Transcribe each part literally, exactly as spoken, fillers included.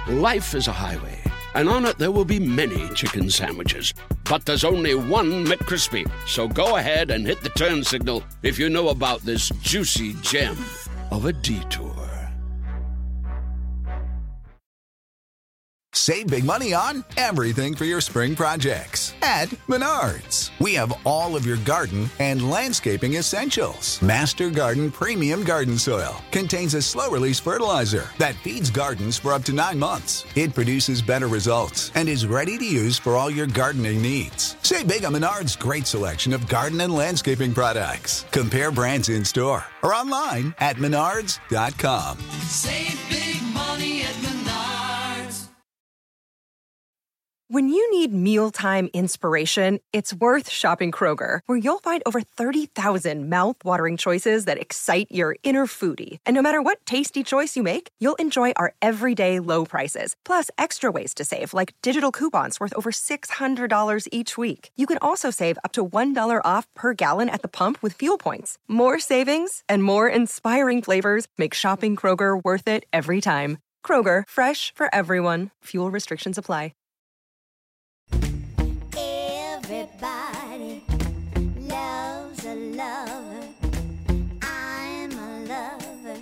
Life is a highway, and on it there will be many chicken sandwiches. But there's only one McCrispy. So go ahead and hit the turn signal if you know about this juicy gem of a detour. Save big money on everything for your spring projects at Menards. We have all of your garden and landscaping essentials. Master Garden Premium Garden Soil contains a slow-release fertilizer that feeds gardens for up to nine months. It produces better results and is ready to use for all your gardening needs. Save big on Menards' great selection of garden and landscaping products. Compare brands in store or online at menards dot com. Save big money at Menards. When you need mealtime inspiration, it's worth shopping Kroger, where you'll find over thirty thousand mouth-watering choices that excite your inner foodie. And no matter what tasty choice you make, you'll enjoy our everyday low prices, plus extra ways to save, like digital coupons worth over six hundred dollars each week. You can also save up to one dollar off per gallon at the pump with fuel points. More savings and more inspiring flavors make shopping Kroger worth it every time. Kroger, fresh for everyone. Fuel restrictions apply. Everybody loves a lover. I'm a lover.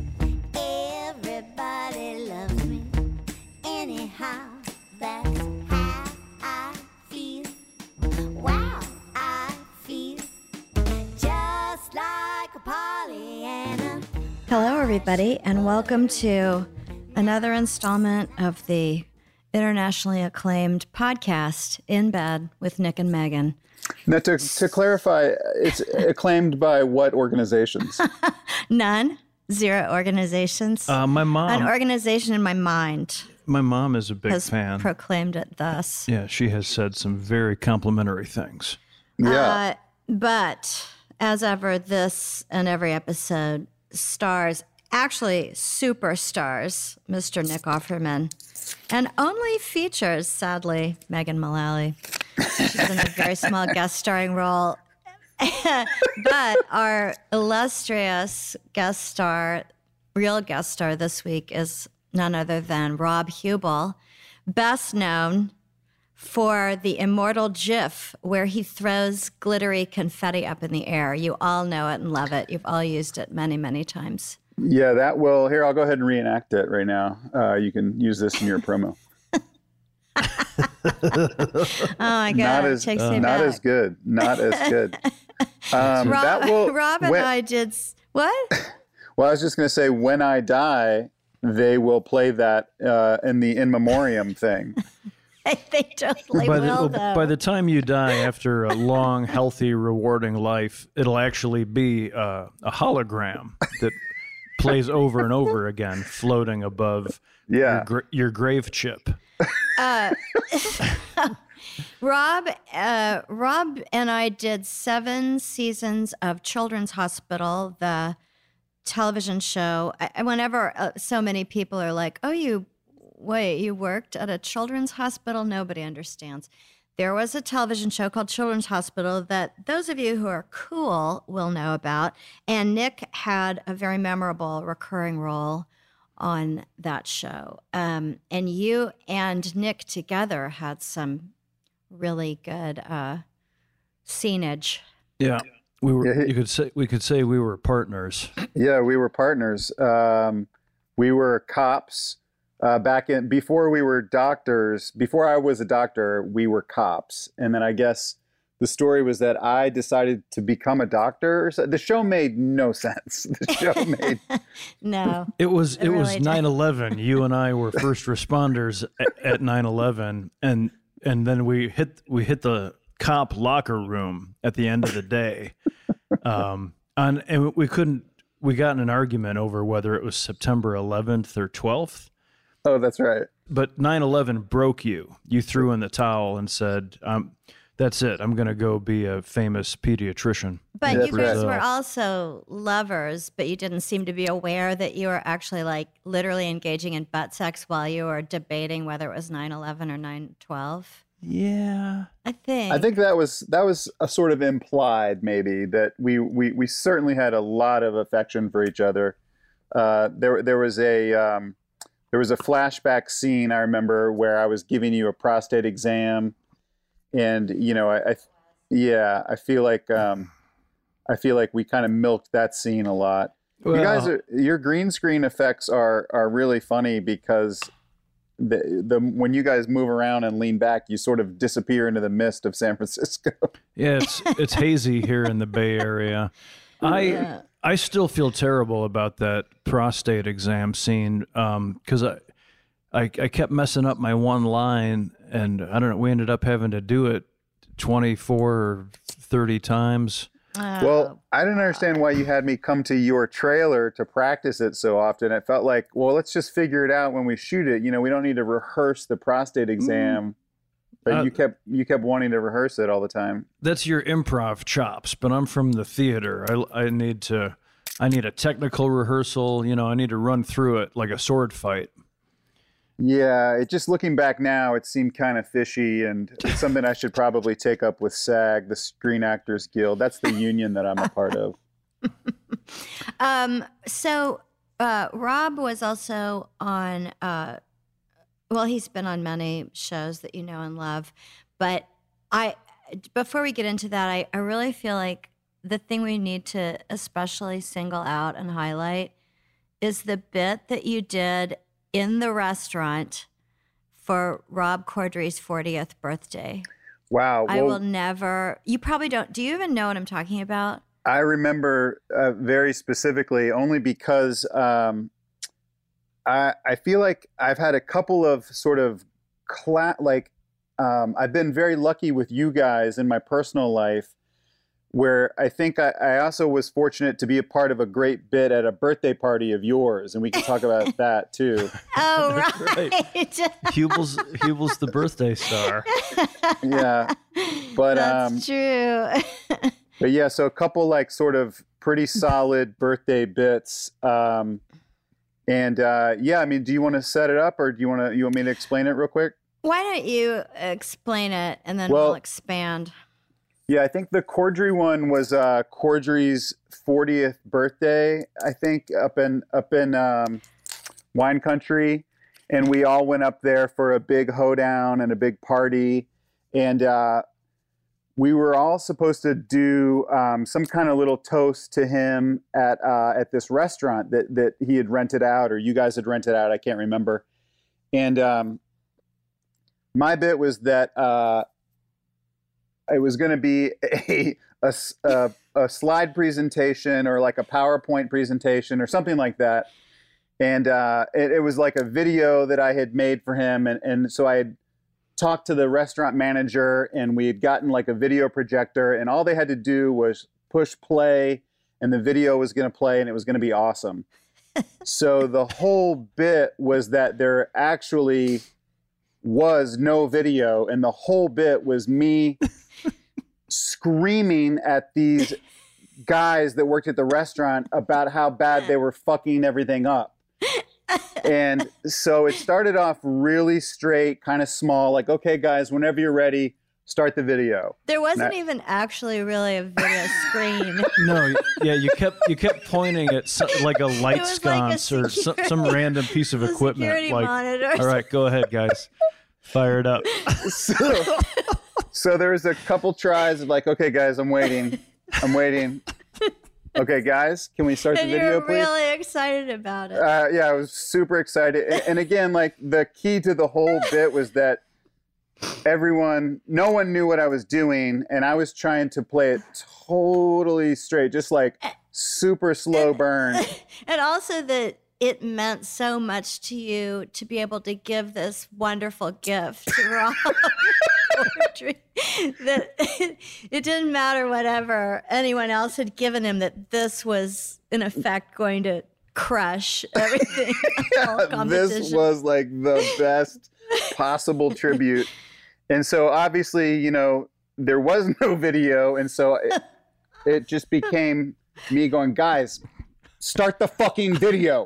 Everybody loves me. Anyhow, that's how I feel. Wow, I feel just like a Pollyanna. Hello, everybody, and welcome to another installment of the internationally acclaimed podcast, In Bed with Nick and Megan. Now, to, to clarify, it's acclaimed by what organizations? None. Zero organizations. Uh, my mom. An organization in my mind. My mom is a big has fan. Proclaimed it thus. Yeah, she has said some very complimentary things. Yeah. Uh, but as ever, this and every episode stars, actually superstars, Mister Nick Offerman. And only features, sadly, Megan Mullally. She's in a very small guest starring role. But our illustrious guest star, real guest star this week is none other than Rob Hubel, best known for the immortal GIF where he throws glittery confetti up in the air. You all know it and love it. You've all used it many, many times. Yeah, that will. Here, I'll go ahead and reenact it right now. Uh, you can use this in your promo. Oh my God! Not as, Takes uh, me not back. as good. Not as good. Um, Rob, that will, Rob and when, I did s- what? Well, I was just going to say, when I die, they will play that uh, in the in memoriam thing. They totally by will, the, though. by the time you die after a long, healthy, rewarding life, it'll actually be uh, a hologram that plays over and over again, floating above Yeah. your, gra- your grave chip. Uh, Rob, uh, Rob and I did seven seasons of Children's Hospital, the television show. I, whenever uh, so many people are like, "Oh, you wait, you worked at a children's hospital?" Nobody understands. There was a television show called Children's Hospital that those of you who are cool will know about, and Nick had a very memorable recurring role on that show. Um, and you and Nick together had some really good uh, scenage. Yeah, we were. Yeah, he- you could say we could say we were partners. Yeah, we were partners. Um, we were cops uh, back in before we were doctors. Before I was a doctor, we were cops, and then I guess the story was that I decided to become a doctor. Or so. The show made no sense. The show made No. It was It it really was did. nine eleven. You and I were first responders at, at nine eleven, and and then we hit we hit the cop locker room at the end of the day, um, and and we couldn't. We got in an argument over whether it was September eleventh or twelfth. Oh, that's right. But nine eleven broke you. You threw in the towel and said, um, "That's it. I'm going to go be a famous pediatrician." But Yeah, you guys right. were also lovers, but you didn't seem to be aware that you were actually like literally engaging in butt sex while you were debating whether it was nine eleven or nine twelve. Yeah. I think. I think that was that was a sort of implied, maybe, that we we, we certainly had a lot of affection for each other. Uh, there there was a um, there was a flashback scene I remember where I was giving you a prostate exam, and you know, I, I yeah, I feel like um, I feel like we kind of milked that scene a lot. Well, you guys, are, your green screen effects are are really funny because the the when you guys move around and lean back, you sort of disappear into the mist of San Francisco. Yeah, it's it's hazy here in the Bay Area. I. Yeah. I still feel terrible about that prostate exam scene because um, I, I I kept messing up my one line, and I don't know. We ended up having to do it twenty-four or thirty times. Oh, well, I didn't understand why you had me come to your trailer to practice it so often. It felt like, well, let's just figure it out when we shoot it. You know, we don't need to rehearse the prostate exam. Mm. But uh, you kept you kept wanting to rehearse it all the time. That's your improv chops, but I'm from the theater. I, I need to I need a technical rehearsal. You know, I need to run through it like a sword fight. Yeah, it just looking back now, it seemed kind of fishy, and it's something I should probably take up with SAG, the Screen Actors Guild. That's the union that I'm a part of. um. So uh, Rob was also on. Uh, Well, he's been on many shows that you know and love, but I, before we get into that, I, I really feel like the thing we need to especially single out and highlight is the bit that you did in the restaurant for Rob Corddry's fortieth birthday. Wow. I well, will never, you probably don't, do you even know what I'm talking about? I remember uh, very specifically only because, um, I, I feel like I've had a couple of sort of cla- like um, I've been very lucky with you guys in my personal life where I think I, I also was fortunate to be a part of a great bit at a birthday party of yours. And we can talk about that too. Oh, right. right. Hubel's, Hubel's the birthday star. Yeah. But, That's um, true. But yeah, so a couple like sort of pretty solid birthday bits. Um, And uh, yeah, I mean, do you want to set it up, or do you want to? You want me to explain it real quick? Why don't you explain it, and then well, we'll expand. Yeah, I think the Corddry one was uh, Corddry's fortieth birthday. I think up in up in um, wine country, and we all went up there for a big hoedown and a big party, and uh, we were all supposed to do um, some kind of little toast to him at uh, at this restaurant that that he had rented out, or you guys had rented out. I can't remember. And um, my bit was that uh, it was going to be a, a, a a slide presentation or like a PowerPoint presentation or something like that. And uh, it, it was like a video that I had made for him, and and so I had talked to the restaurant manager, and we had gotten like a video projector, and all they had to do was push play, and the video was going to play, and it was going to be awesome. So the whole bit was that there actually was no video, and the whole bit was me screaming at these guys that worked at the restaurant about how bad they were fucking everything up. And so it started off really straight, kind of small, like, okay, guys, whenever you're ready, start the video. There wasn't I, even actually really a video screen. No, yeah, you kept you kept pointing at so, like a light sconce like a security, or some, some random piece of equipment. Like, monitor. All right, go ahead, guys, fire it up. So, so there was a couple tries of like, okay, guys, I'm waiting, I'm waiting. Okay, guys, can we start and the video, you're please? really excited about it. Uh, yeah, I was super excited. And, and again, like the key to the whole bit was that everyone, no one knew what I was doing, and I was trying to play it totally straight, just like super slow burn. And also that it meant so much to you to be able to give this wonderful gift to Rob Corddry that it, it didn't matter whatever anyone else had given him, that this was in effect going to crush everything. Yeah, this was like the best possible tribute. And so obviously, you know, there was no video, and so it, it just became me going, guys, start the fucking video.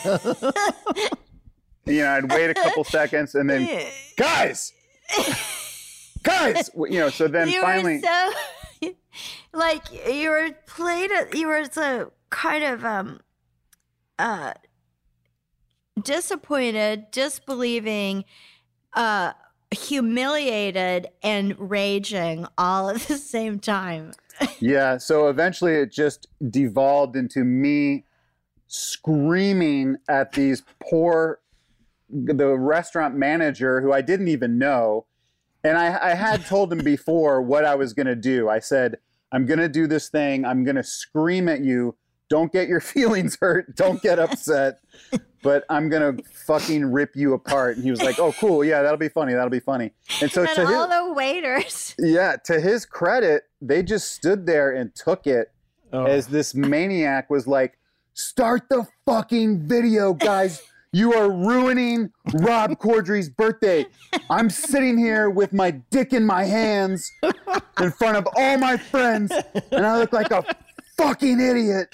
You know, I'd wait a couple seconds and then, guys, guys, you know, so then you finally. Were so, like, you were played, you were so kind of, um, uh, disappointed, disbelieving, uh, humiliated, and raging all at the same time. Yeah. So eventually it just devolved into me screaming at these poor, the restaurant manager who I didn't even know. And I, I had told him before what I was going to do. I said, I'm going to do this thing. I'm going to scream at you. Don't get your feelings hurt. Don't get upset. But I'm going to fucking rip you apart. And he was like, oh, cool. Yeah, that'll be funny. That'll be funny. And so and to all his, the waiters. yeah, to his credit, they just stood there and took it Oh. as this maniac was like, start the fucking video, guys. You are ruining Rob Corddry's birthday. I'm sitting here with my dick in my hands in front of all my friends, and I look like a fucking idiot.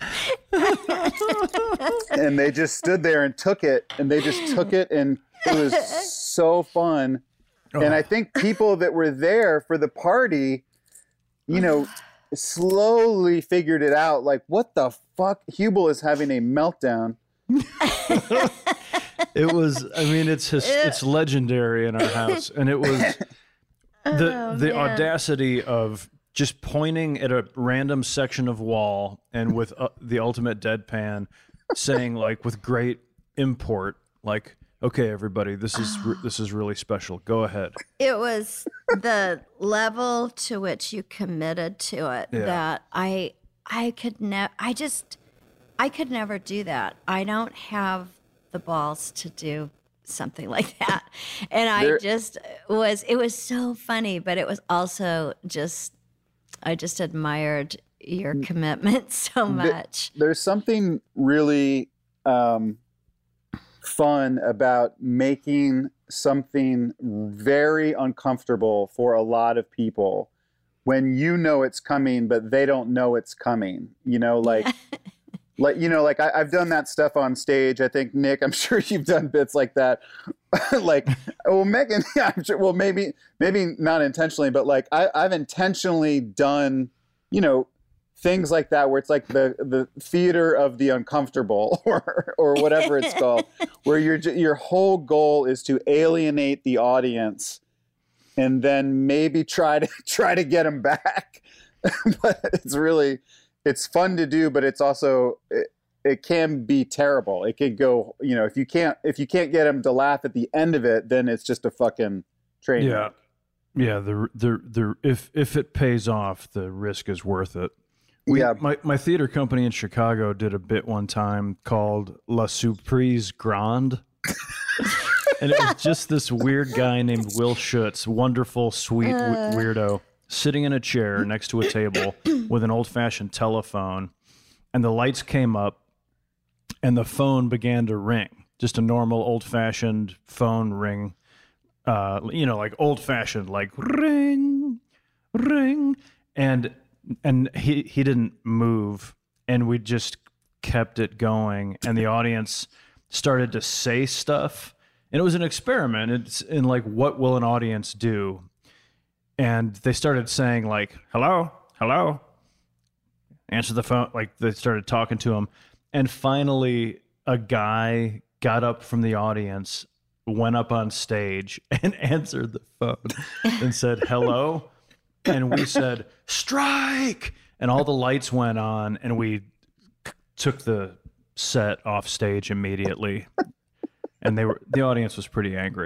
And they just stood there and took it, and they just took it, and it was so fun. And I think people that were there for the party, you know, slowly figured it out. Like, what the fuck? Hubel is having a meltdown. It was, I mean, it's his, it's legendary in our house. And it was the Oh, the man. audacity of just pointing at a random section of wall and with uh, the ultimate deadpan saying, like, with great import, like, okay, everybody, this is re- this is really special. Go ahead. It was the level to which you committed to it Yeah. that I I could never I just I could never do that. I don't have the balls to do something like that. And I There- just was it was so funny, but it was also just I just admired your commitment so much. There's something really um, fun about making something very uncomfortable for a lot of people when you know it's coming, but they don't know it's coming. You know, like, like you know, like I, I've done that stuff on stage. I think Nick, I'm sure you've done bits like that. Like, well, Megan, yeah, I'm sure. Well, maybe, maybe not intentionally, but like I, I've intentionally done, you know, things like that where it's like the the theater of the uncomfortable or or whatever it's called, where your your whole goal is to alienate the audience and then maybe try to try to get them back. But it's really it's fun to do, but it's also it, it can be terrible. It could go, you know, if you can't if you can't get them to laugh at the end of it, then it's just a fucking train Yeah. wreck. Yeah, the the the if if it pays off, the risk is worth it. We, Yeah. my my theater company in Chicago did a bit one time called La Surprise Grande, and it was just this weird guy named Will Schutz, wonderful, sweet w- weirdo, sitting in a chair next to a table with an old-fashioned telephone, and the lights came up, and the phone began to ring, just a normal old-fashioned phone ring. Uh, you know, like old fashioned, like ring, ring, and and he he didn't move, and we just kept it going, and the audience started to say stuff, and it was an experiment. It's in like, what will an audience do? And they started saying like, hello, hello, answer the phone. Like they started talking to him, and finally a guy got up from the audience, went up on stage and answered the phone and said, hello. And we said, strike. And all the lights went on, and we c- took the set off stage immediately. And they were, the audience was pretty angry.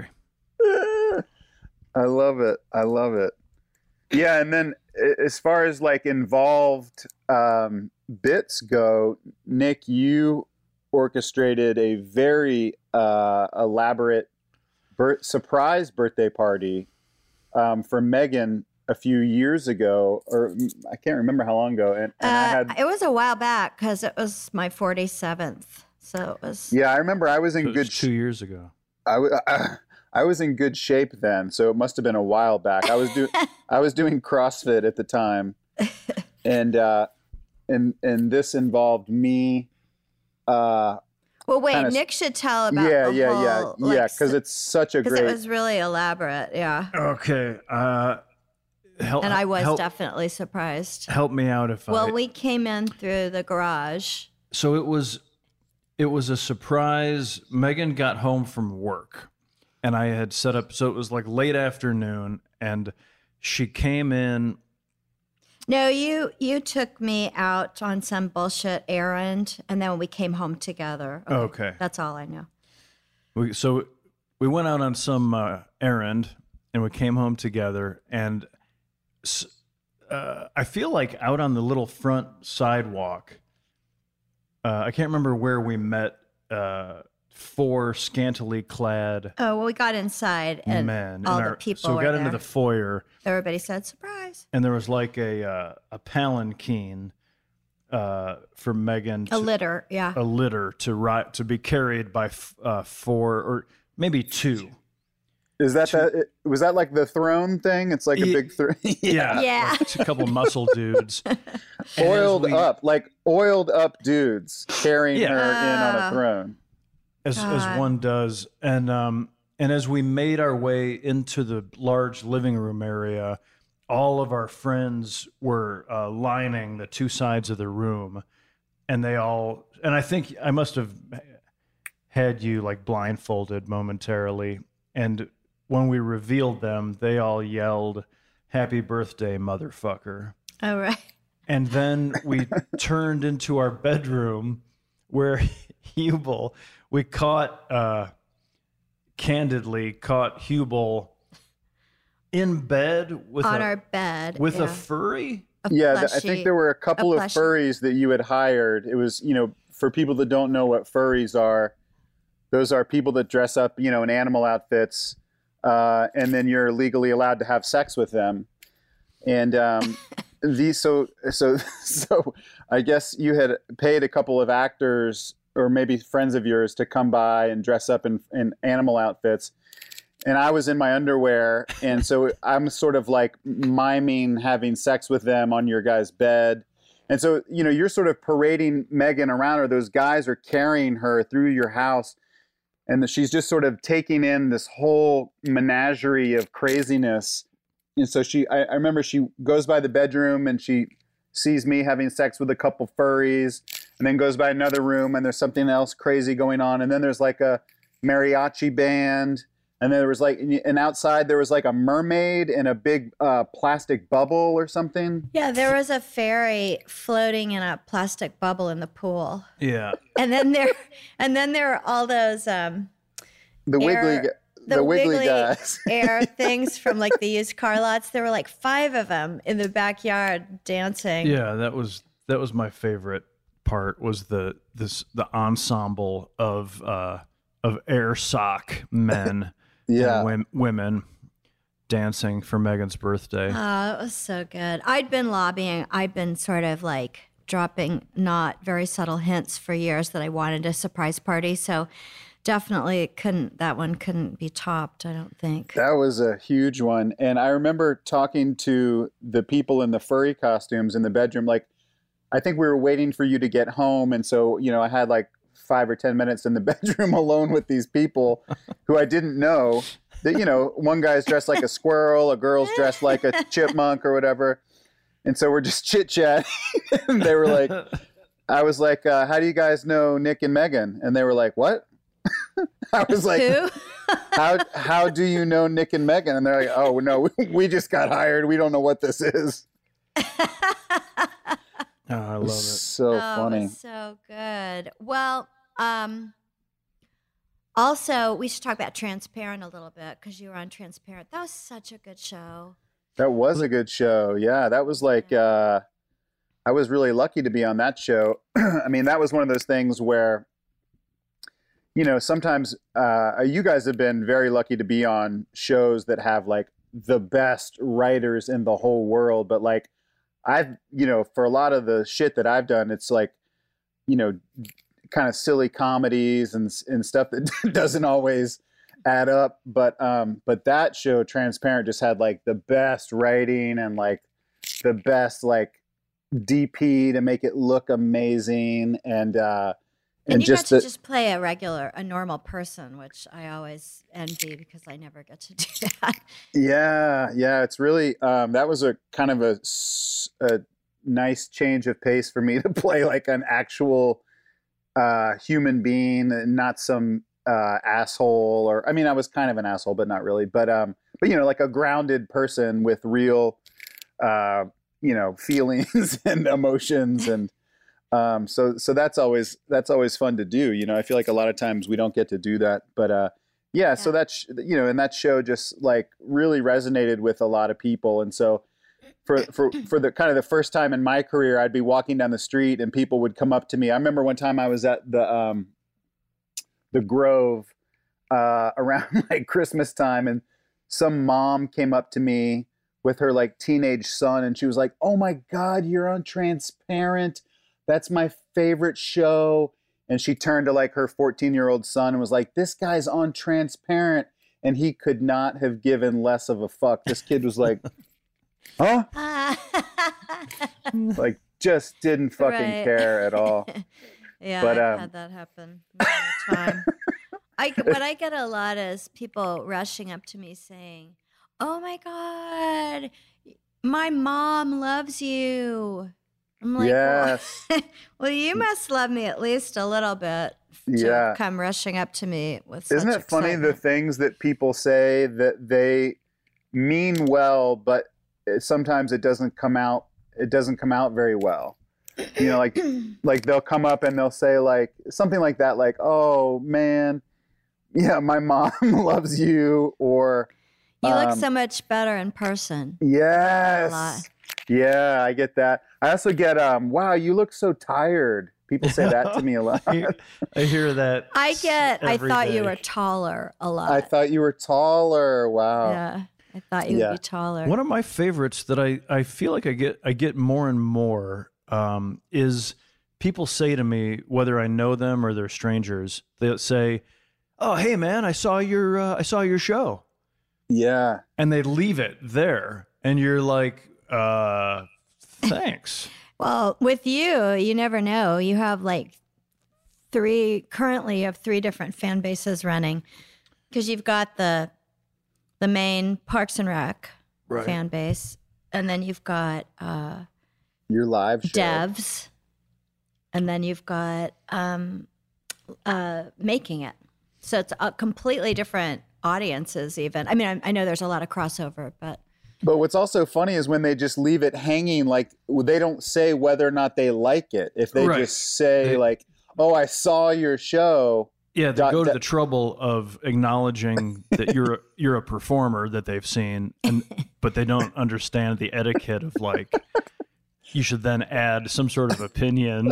I love it. I love it. Yeah, and then a- as far as like involved um, bits go, Nick, you orchestrated a very uh, elaborate bir- surprise birthday party um, for Megan a few years ago, or I can't remember how long ago. And, and I Uh, had, it was a while back because it was my forty-seventh. So it was. yeah, I remember I was in So it good was two years ago. I, w- I was in good shape then, so it must have been a while back. I was doing I was doing CrossFit at the time, and uh, and and this involved me. Uh, Well, wait, kinda- Nick should tell about yeah, the yeah, whole, yeah, like, yeah, because it's such a because great. it was really elaborate. Yeah. Okay. Uh, help, And I was help, definitely surprised. help me out if Well, I... we came in through the garage. So it was it was a surprise. Megan got home from work, and I had set up, so it was like late afternoon, and she came in. No, you you took me out on some bullshit errand, and then we came home together. Okay. That's all I know. We, so we went out on some uh, errand, and we came home together, and uh, I feel like out on the little front sidewalk, uh, I can't remember where we met uh, four scantily clad Oh, well, we got inside, and men. all in the our- people So we were got there. into the foyer, Everybody said, surprise. and there was like a uh, a palanquin uh, for Megan. A to- litter, yeah. a litter to ride to be carried by f- uh, four or maybe two. Is that that? Was that like the throne thing? It's like a Ye- big throne. Yeah, Yeah. like a couple muscle dudes, And as Oiled we- up, like oiled up dudes carrying Yeah. her in on Ah. a throne. as as God. one does, and um and as we made our way into the large living room area, all of our friends were uh, lining the two sides of the room, and they all and I think I must have had you like blindfolded momentarily, and when we revealed them, they all yelled, "Happy birthday, motherfucker." Oh, right. And then we turned into our bedroom where Hubel, we caught, uh, candidly caught Hubel in bed with, On a, our bed. with yeah. a furry. A Yeah, th- I plushie. think there were a couple of plushie. furries that you had hired. It was, you know, for people that don't know what furries are, those are people that dress up, you know, in animal outfits, uh, and then you're legally allowed to have sex with them. And um, these, so, so, so, I guess you had paid a couple of actors or maybe friends of yours to come by and dress up in, in animal outfits. And I was in my underwear, and so I'm sort of like miming having sex with them on your guy's bed. And so, you know, you're sort of parading Megan around, or those guys are carrying her through your house, and the, she's just sort of taking in this whole menagerie of craziness. And so she, I, I remember she goes by the bedroom and she sees me having sex with a couple furries, and then goes by another room and there's something else crazy going on. And then there's like a mariachi band. And then there was like, and outside there was like a mermaid in a big uh, plastic bubble or something. Yeah, there was a fairy floating in a plastic bubble in the pool. Yeah. And then there and then there are all those um The wiggly, air, gu- the, wiggly, guys. air things from like the used car lots. There were like five of them in the backyard dancing. Yeah, that was that was my favorite part, was the this the ensemble of uh of air sock men Yeah. and wom- women dancing for Megan's birthday. Oh, it was so good. I'd been lobbying. I'd been sort of like dropping not very subtle hints for years that I wanted a surprise party. So definitely it couldn't, that one couldn't be topped, I don't think. That was a huge one. And I remember talking to the people in the furry costumes in the bedroom. Like, I think we were waiting for you to get home. And so, you know, I had like five or ten minutes in the bedroom alone with these people who I didn't know. That, you know, one guy's dressed like a squirrel, a girl's dressed like a chipmunk or whatever. And so we're just chit-chatting. And they were like, I was like, uh, how do you guys know Nick and Megan? And they were like, what? I was like, Who? how how do you know Nick and Megan? And they're like, oh, no, we just got hired. We don't know what this is. Oh, I love it. So Oh, funny. it was so good. Well, um, also, we should talk about Transparent a little bit because you were on Transparent. That was such a good show. That was a good show. Yeah, that was like, uh, I was really lucky to be on that show. I mean, that was one of those things where, you know, sometimes uh, you guys have been very lucky to be on shows that have like the best writers in the whole world. But like, I've, you know, for a lot of the shit that I've done, it's like, you know, kind of silly comedies and and stuff that doesn't always add up. But um, but that show, Transparent, just had like the best writing and like the best like D P to make it look amazing, and uh, And, and you just got to the, just play a regular, a normal person, which I always envy because I never get to do that. yeah, yeah, it's really um, that was a kind of a, s- a nice change of pace for me to play like an actual uh, human being, not some uh, asshole, or I mean, I was kind of an asshole, but not really. But um, but you know, like a grounded person with real, uh, you know, feelings and emotions, and um, so so that's always that's always fun to do. You know, I feel like a lot of times we don't get to do that, but uh, yeah. So that's you know, and that show just like really resonated with a lot of people, and so. For, for for the kind of the first time in my career, I'd be walking down the street and people would come up to me. I remember one time I was at the um, the Grove uh, around like Christmas time, and some mom came up to me with her like teenage son, and she was like, "Oh my God, you're on Transparent. That's my favorite show." And she turned to like her fourteen-year-old son and was like, "This guy's on Transparent," and he could not have given less of a fuck. This kid was like. Huh? Like, just didn't fucking Right. care at all. Yeah, But, I've um, had that happen all the time. I, what I get a lot is people rushing up to me saying, "Oh my God, my mom loves you." I'm like, Yes. well, well, you must love me at least a little bit to Yeah. come rushing up to me with Isn't such it funny the excitement. things that people say that they mean well, but it, sometimes it doesn't come out. It doesn't come out very well. You know, like like they'll come up and they'll say like something like that, like, "Oh man, yeah, my mom loves you," or You look um, so much better in person. A lot. yes, yeah, I get that. I also get, um, "Wow, you look so tired." People say that to me a lot. I hear, I hear that. I get, I every thought you day. were taller a lot. I thought you were taller. Wow. Yeah, I thought you Yeah. would be taller. One of my favorites that I, I feel like I get I get more and more um, is people say to me, whether I know them or they're strangers, they'll say, "Oh, hey man, I saw your uh, I saw your show," Yeah. and they leave it there, and you're like, uh, "Thanks." Well, with you, you never know. You have like three, currently you have three different fan bases running because you've got the the main Parks and Rec Right. fan base, and then you've got uh, Your live show. devs, and then you've got um, uh, making it. So it's a completely different audiences even. I mean, I, I know there's a lot of crossover, but But what's also funny is when they just leave it hanging, like they don't say whether or not they like it. If they Right. just say They- like, "Oh, I saw your show." Yeah, they Dot- go to dot- the trouble of acknowledging that you're a, you're a performer that they've seen, and but they don't understand the etiquette of like you should then add some sort of opinion.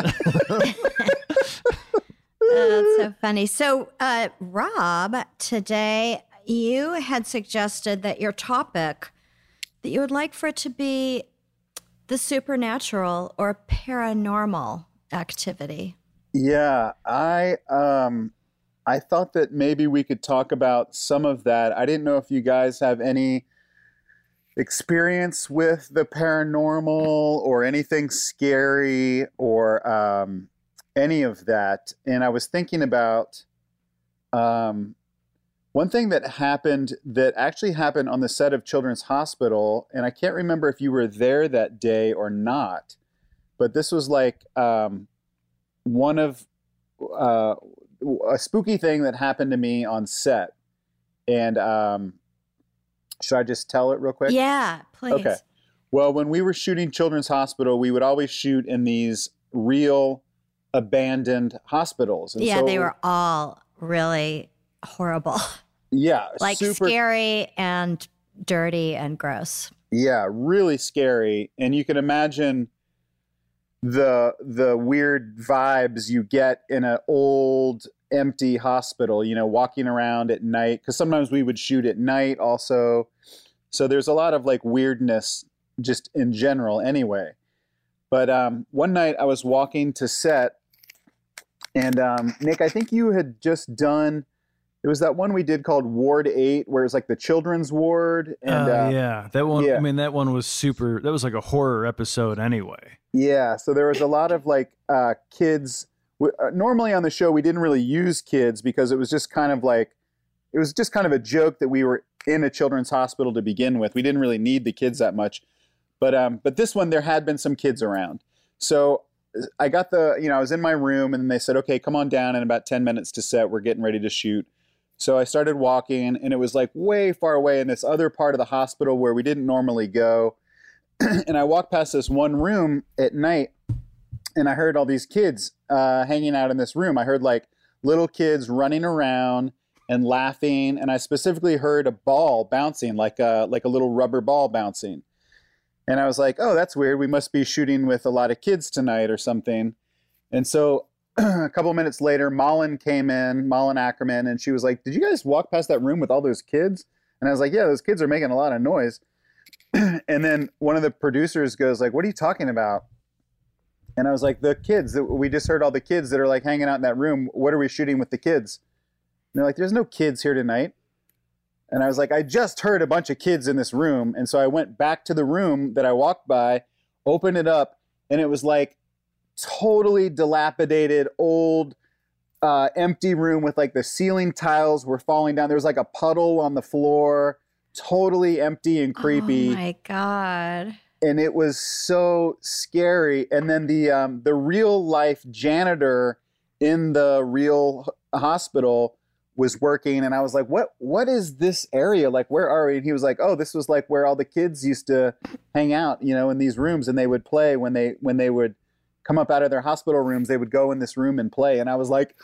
Oh, that's so funny. So, uh, Rob, today you had suggested that your topic, that you would like for it to be the supernatural or paranormal activity. Yeah, I um I thought that maybe we could talk about some of that. I didn't know if you guys have any experience with the paranormal or anything scary or um any of that. And I was thinking about um one thing that happened that actually happened on the set of Children's Hospital, and I can't remember if you were there that day or not, but this was like um one of uh, a spooky thing that happened to me on set. And um, should I just tell it real quick? Yeah, please. Okay. Well, when we were shooting Children's Hospital, we would always shoot in these real abandoned hospitals. And Yeah, so- they were all really horrible, yeah, like super, scary and dirty and gross. yeah, really scary. And you can imagine the the weird vibes you get in an old empty hospital, you know, walking around at night, because sometimes we would shoot at night also. So there's a lot of like weirdness just in general anyway. But um, one night I was walking to set, and um, Nick, I think you had just done, it was that one we did called Ward eight, where it was like the children's ward. And Uh, uh, yeah, that one. yeah. I mean, that one was super. That was like a horror episode anyway. Yeah, so there was a lot of like uh, kids. W- uh, normally on the show, we didn't really use kids because it was just kind of like, it was just kind of a joke that we were in a children's hospital to begin with. We didn't really need the kids that much. But um, but this one, there had been some kids around. So I got the, you know, I was in my room and they said, okay, come on down in about ten minutes to set. We're getting ready to shoot. So I started walking and it was like way far away in this other part of the hospital where we didn't normally go. And I walked past this one room at night and I heard all these kids uh, hanging out in this room. I heard like little kids running around and laughing. And I specifically heard a ball bouncing, like a, like a little rubber ball bouncing. And I was like, oh, that's weird. We must be shooting with a lot of kids tonight or something. And so a couple of minutes later, Malin came in, Malin Ackerman, and she was like, did you guys walk past that room with all those kids? And I was like, yeah, those kids are making a lot of noise. And then one of the producers goes like, what are you talking about? And I was like, the kids, we just heard all the kids that are like hanging out in that room. What are we shooting with the kids? And they're like, there's no kids here tonight. And I was like, I just heard a bunch of kids in this room. And so I went back to the room that I walked by, opened it up, and it was like totally dilapidated, old, uh, empty room with like the ceiling tiles were falling down. There was like a puddle on the floor, totally empty and creepy. Oh my God. And it was so scary. And then the um, the real life janitor in the real hospital was working, and I was like, what what is this area? Like, where are we? And he was like, oh, this was like where all the kids used to hang out, you know, in these rooms, and they would play when they when they would come up out of their hospital rooms, they would go in this room and play. And I was like,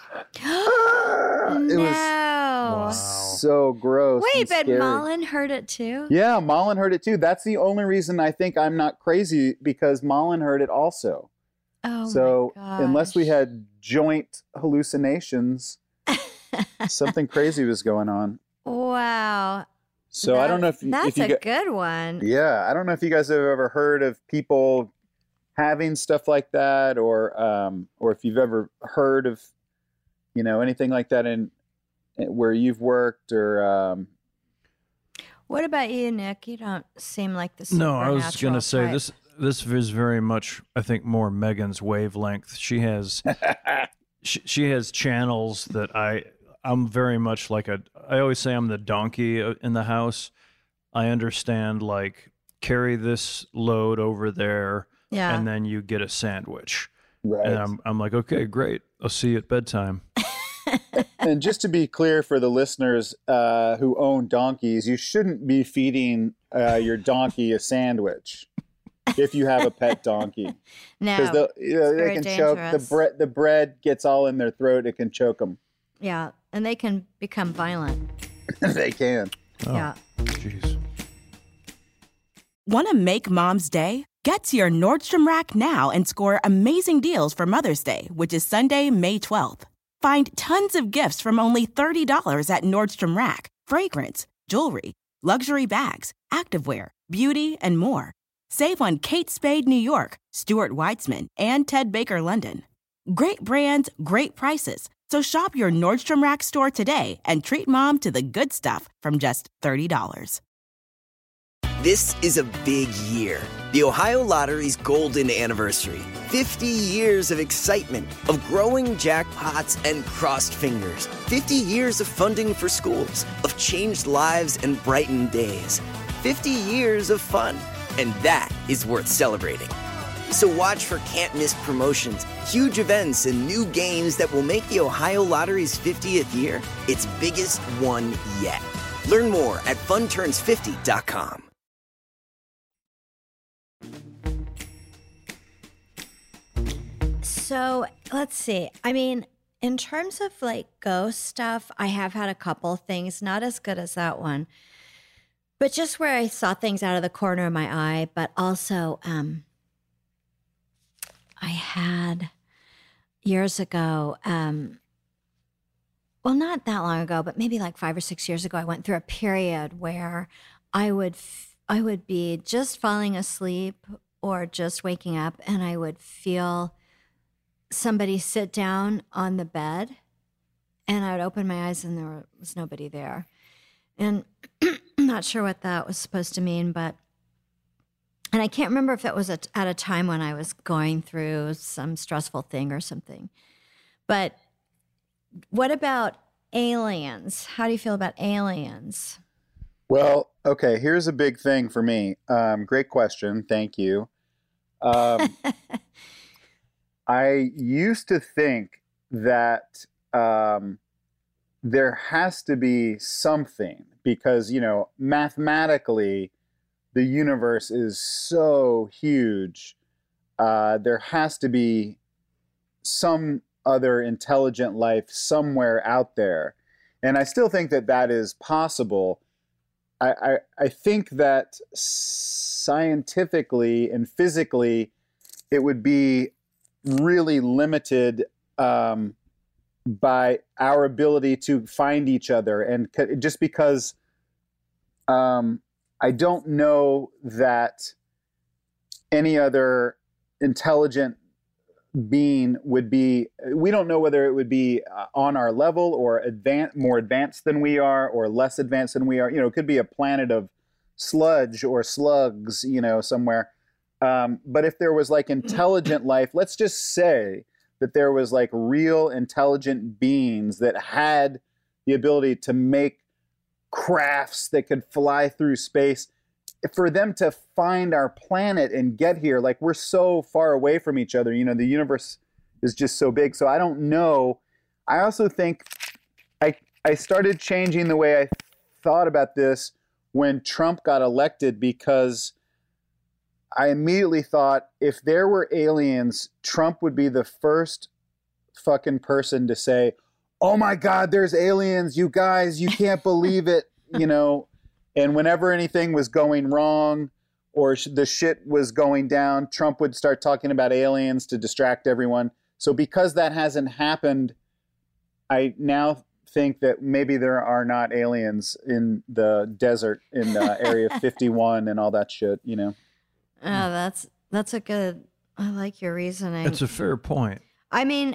ah! It No. was Wow. so gross. Wait, and but scary. Malin heard it too? Yeah, Malin heard it too. That's the only reason I think I'm not crazy, because Malin heard it also. Oh So my gosh. unless we had joint hallucinations, something crazy was going on. Wow. So I don't know if, That's if you a get, good one. yeah, I don't know if you guys have ever heard of people having stuff like that, or um, or if you've ever heard of, you know, anything like that in, in where you've worked, or um, What about you, Nick? You don't seem like the No, I was supernatural going to say type. this. This is very much, I think, more Megan's wavelength. She has, she, she has channels that I, I'm very much like a. I always say I'm the donkey in the house. I understand, like, carry this load over there, Yeah. and then you get a sandwich. right. And I'm, I'm like, okay, great. I'll see you at bedtime. And just to be clear for the listeners uh, who own donkeys, you shouldn't be feeding uh, your donkey a sandwich if you have a pet donkey, no. because you know, they very can choke the dangerous. bread. The bread gets all in their throat. It can choke them. Yeah. And they can become violent. They can. Oh, Yeah. jeez. Want to make Mom's day? Get to your Nordstrom Rack now and score amazing deals for Mother's Day, which is Sunday, May twelfth. Find tons of gifts from only thirty dollars at Nordstrom Rack. Fragrance, jewelry, luxury bags, activewear, beauty, and more. Save on Kate Spade New York, Stuart Weitzman, and Ted Baker London. Great brands, great prices. So shop your Nordstrom Rack store today and treat Mom to the good stuff from just thirty dollars. This is a big year. The Ohio Lottery's golden anniversary. fifty years of excitement, of growing jackpots and crossed fingers. fifty years of funding for schools, of changed lives and brightened days. fifty years of fun. And that is worth celebrating. So watch for can't-miss promotions, huge events, and new games that will make the Ohio Lottery's fiftieth year its biggest one yet. Learn more at fun turns fifty dot com. So let's see. I mean, in terms of like ghost stuff, I have had a couple things, not as good as that one, but just where I saw things out of the corner of my eye. But also, um, I had years ago, um, well, not that long ago, but maybe like five or six years ago, I went through a period where I would, f- I would be just falling asleep or just waking up, and I would feel somebody sit down on the bed, and I would open my eyes and there was nobody there. And I'm not sure what that was supposed to mean, but, and I can't remember if it was at at a time when I was going through some stressful thing or something. But what about aliens? How do you feel about aliens? Well, okay, here's a big thing for me. Um, great question. Thank you. Um, I used to think that um, there has to be something because, you know, mathematically, the universe is so huge. Uh, there has to be some other intelligent life somewhere out there. And I still think that that is possible. I, I, I think that scientifically and physically, it would be really limited um, by our ability to find each other. And c- just because um, I don't know that any other intelligent being would be, we don't know whether it would be uh, on our level or advanced, more advanced than we are or less advanced than we are. You know, it could be a planet of sludge or slugs, you know, somewhere. Um, but if there was like intelligent life, let's just say that there was like real intelligent beings that had the ability to make crafts that could fly through space, for them to find our planet and get here, like we're so far away from each other, you know, the universe is just so big. So I don't know. I also think I, I started changing the way I thought about this when Trump got elected, because I immediately thought if there were aliens, Trump would be the first fucking person to say, oh my God, there's aliens, you guys, you can't believe it, you know. And whenever anything was going wrong or sh- the shit was going down, Trump would start talking about aliens to distract everyone. So because that hasn't happened, I now think that maybe there are not aliens in the desert in uh, Area fifty-one and all that shit, you know? Oh, that's that's a good, I like your reasoning. It's a fair point. I mean,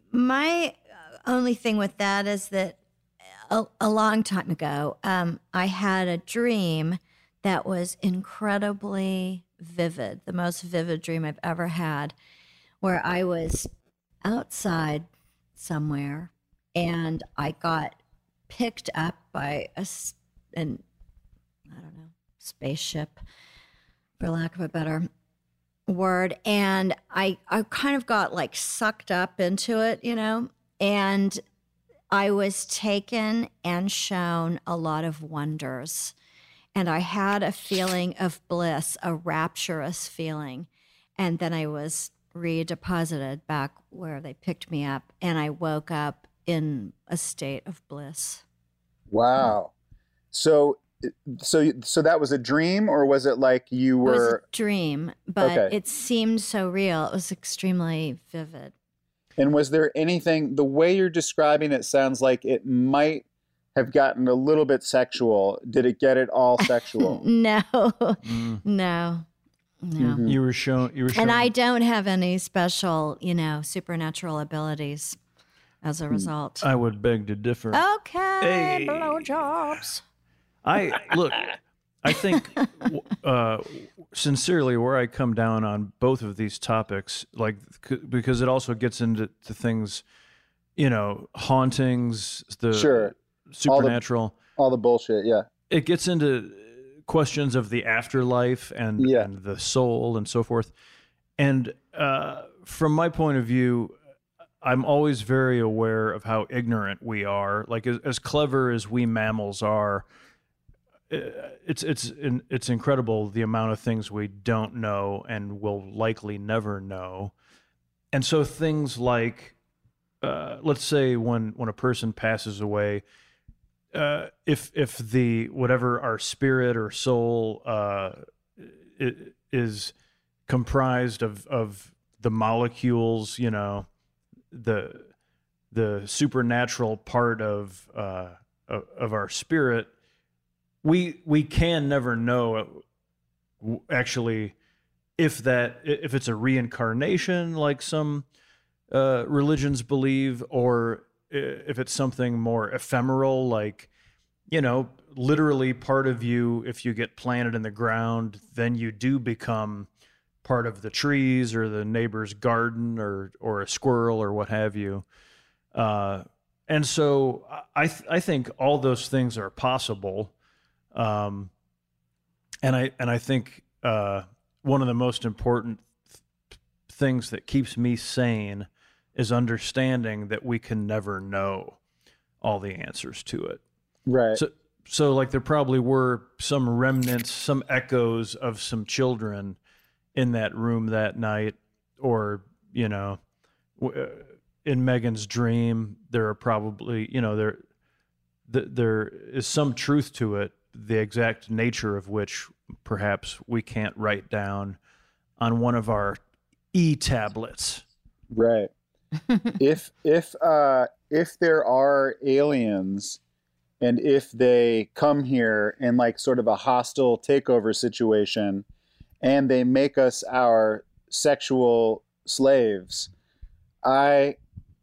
my only thing with that is that a, a long time ago, um, I had a dream that was incredibly vivid, the most vivid dream I've ever had, where I was outside somewhere and I got picked up by a, s- an, I don't know, spaceship, for lack of a better word. And I, I kind of got like sucked up into it, you know, and I was taken and shown a lot of wonders. And I had a feeling of bliss, a rapturous feeling. And then I was redeposited back where they picked me up. And I woke up in a state of bliss. Wow. So, so, so that was a dream, or was it like you were? It was a dream, but Okay. it seemed so real. It was extremely vivid. And was there anything, the way you're describing it sounds like it might have gotten a little bit sexual. Did it get it all sexual? No, Mm. no, no. Mhm. You were shown. You were shown. And I don't have any special, you know, supernatural abilities as a result. I would beg to differ. Okay, Hey. blowjobs. I look. I think uh, sincerely, where I come down on both of these topics, like c- because it also gets into to things, you know, hauntings, the Sure. supernatural. All the bullshit, yeah. It gets into questions of the afterlife and, Yeah. and the soul and so forth. And uh, from my point of view, I'm always very aware of how ignorant we are. Like as, as clever as we mammals are, it's it's it's incredible the amount of things we don't know and will likely never know. And so things like, uh, let's say when when a person passes away, uh, if if the whatever our spirit or soul uh, is comprised of of the molecules, you know, the the supernatural part of uh, of, of our spirit. We we can never know actually if that if it's a reincarnation like some uh, religions believe, or if it's something more ephemeral, like, you know, literally part of you, if you get planted in the ground, then you do become part of the trees or the neighbor's garden or or a squirrel or what have you. Uh, and so I th- I think all those things are possible. Um, and I and I think uh, one of the most important th- things that keeps me sane is understanding that we can never know all the answers to it. Right. So, so like there probably were some remnants, some echoes of some children in that room that night, or, you know, in Megan's dream, there are probably, you know, there, there is some truth to it, the exact nature of which perhaps we can't write down on one of our e-tablets. Right. if if uh if there are aliens, and if they come here in like sort of a hostile takeover situation, and they make us our sexual slaves, I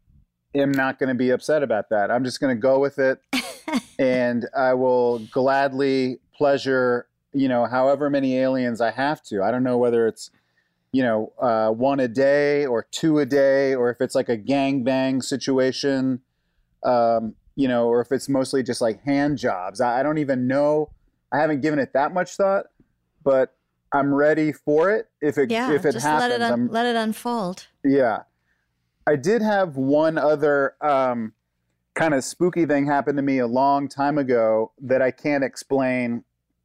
am not going to be upset about that. I'm just going to go with it, and I will gladly pleasure, you know, however many aliens I have to. I don't know whether it's, you know, uh, one a day or two a day, or if it's like a gangbang situation, um, you know, or if it's mostly just like hand jobs. I, I don't even know. I haven't given it that much thought, but I'm ready for it. If it Yeah, if it just happens, let it un- I'm, let it unfold. yeah. I did have one other um, kind of spooky thing happen to me a long time ago that I can't explain.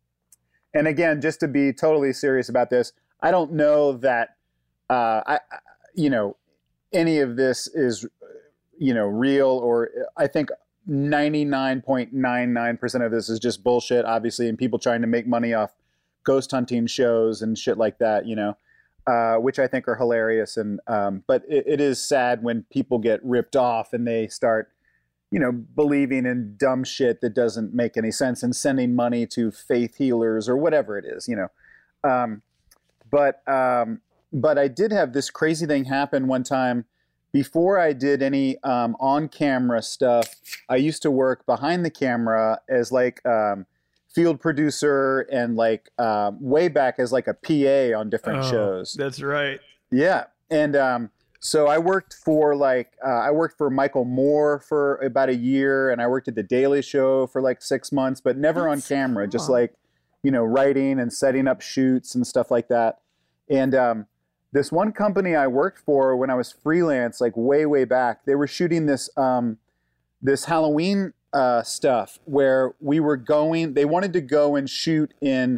And again, just to be totally serious about this, I don't know that, uh, I, you know, any of this is, you know, real, or I think ninety-nine point nine nine percent of this is just bullshit, obviously, and people trying to make money off ghost hunting shows and shit like that, you know, uh, which I think are hilarious. And, um, but it, it is sad when people get ripped off and they start, you know, believing in dumb shit that doesn't make any sense and sending money to faith healers or whatever it is, you know. Um, But um, but I did have this crazy thing happen one time. Before I did any um, on-camera stuff, I used to work behind the camera as like um, field producer and like um, way back as like a P A on different Oh, shows. That's right. Yeah, and um, so I worked for like uh, I worked for Michael Moore for about a year, and I worked at the Daily Show for like six months, but never That's on camera, just cool. like, you know, writing and setting up shoots and stuff like that. And um, this one company I worked for when I was freelance, like way, way back, they were shooting this um, this Halloween uh, stuff where we were going, they wanted to go and shoot in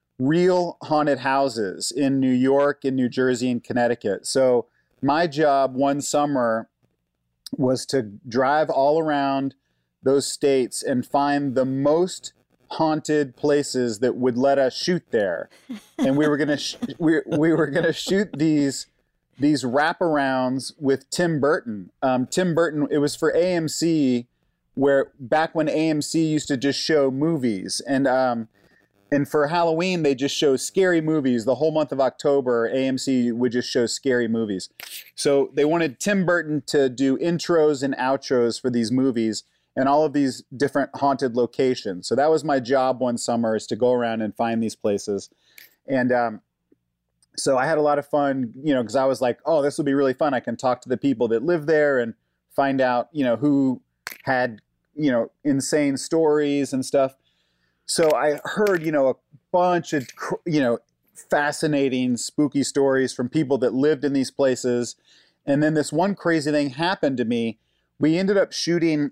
real haunted houses in New York and New Jersey and Connecticut. So my job one summer was to drive all around those states and find the most haunted places that would let us shoot there. And we were going to sh- we, we were going to shoot these these wraparounds with Tim Burton. Um, Tim Burton, it was for A M C, where back when A M C used to just show movies, and um, and for Halloween they just show scary movies. The whole month of October, A M C would just show scary movies. So they wanted Tim Burton to do intros and outros for these movies and all of these different haunted locations. So that was my job one summer, is to go around and find these places. And um, so I had a lot of fun, you know, because I was like, oh, this will be really fun. I can talk to the people that live there and find out, you know, who had, you know, insane stories and stuff. So I heard, you know, a bunch of, you know, fascinating, spooky stories from people that lived in these places. And then this one crazy thing happened to me. We ended up shooting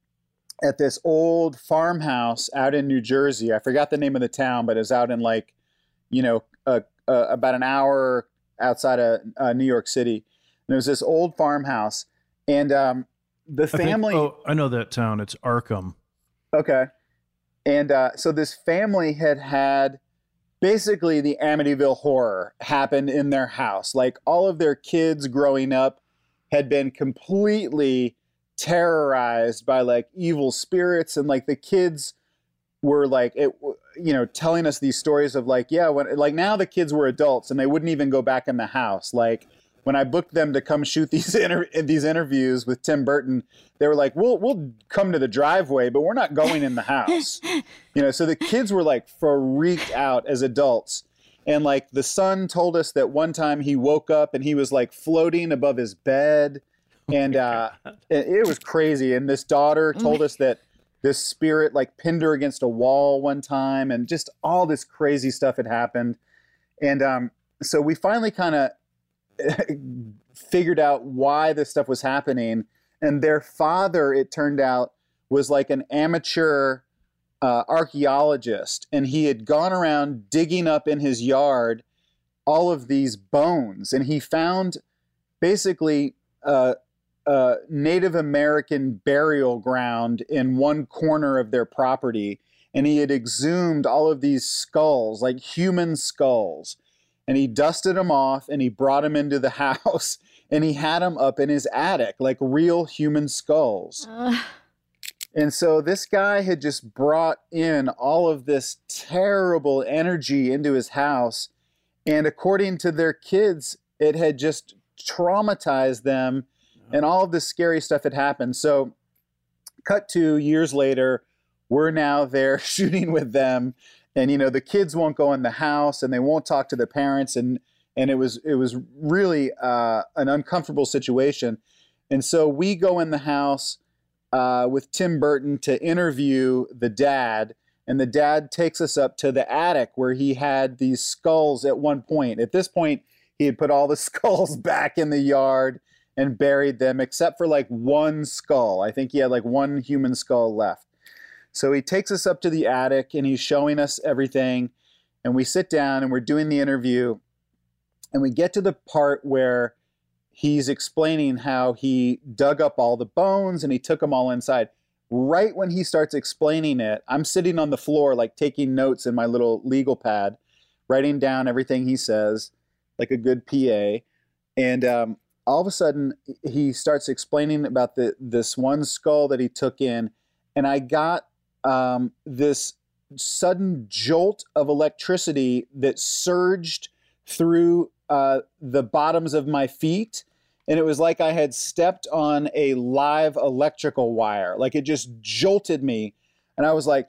at this old farmhouse out in New Jersey. I forgot the name of the town, but it was out in like, you know, uh, uh, about an hour outside of uh, New York City. And it was this old farmhouse. And um, the I think- family... oh, I know that town. It's Arkham. Okay. And uh, so this family had had basically the Amityville Horror happen in their house. Like all of their kids growing up had been completely terrorized by like evil spirits, and like the kids were like, it, you know, telling us these stories of like, yeah, when like now the kids were adults and they wouldn't even go back in the house. Like when I booked them to come shoot these inter- these interviews with Tim Burton, they were like, we'll we'll come to the driveway, but we're not going in the house. You know, so the kids were like freaked out as adults. And like the son told us that one time he woke up and he was like floating above his bed. And uh, it, it was crazy. And this daughter told us that this spirit like pinned her against a wall one time, and just all this crazy stuff had happened. And um, so we finally kind of figured out why this stuff was happening. And their father, it turned out, was like an amateur uh, archaeologist. And he had gone around digging up in his yard all of these bones. And he found basically uh, a Native American burial ground in one corner of their property. And he had exhumed all of these skulls, like human skulls. And he dusted them off and he brought them into the house and he had them up in his attic, like real human skulls. Uh. And so this guy had just brought in all of this terrible energy into his house. And according to their kids, it had just traumatized them and all of this scary stuff had happened. So cut to years later, we're now there shooting with them. And, you know, the kids won't go in the house and they won't talk to the parents. And, and it was, it was really uh, an uncomfortable situation. And so we go in the house uh, with Tim Burton to interview the dad. And the dad takes us up to the attic where he had these skulls at one point. At this point, he had put all the skulls back in the yard and buried them, except for like one skull. I think he had like one human skull left. So he takes us up to the attic and he's showing us everything. And we sit down and we're doing the interview. And we get to the part where he's explaining how he dug up all the bones and he took them all inside. Right when he starts explaining it, I'm sitting on the floor, like taking notes in my little legal pad, writing down everything he says, like a good P A. And um, all of a sudden he starts explaining about the this one skull that he took in. And I got Um, this sudden jolt of electricity that surged through uh, the bottoms of my feet. And it was like I had stepped on a live electrical wire. Like it just jolted me. And I was like,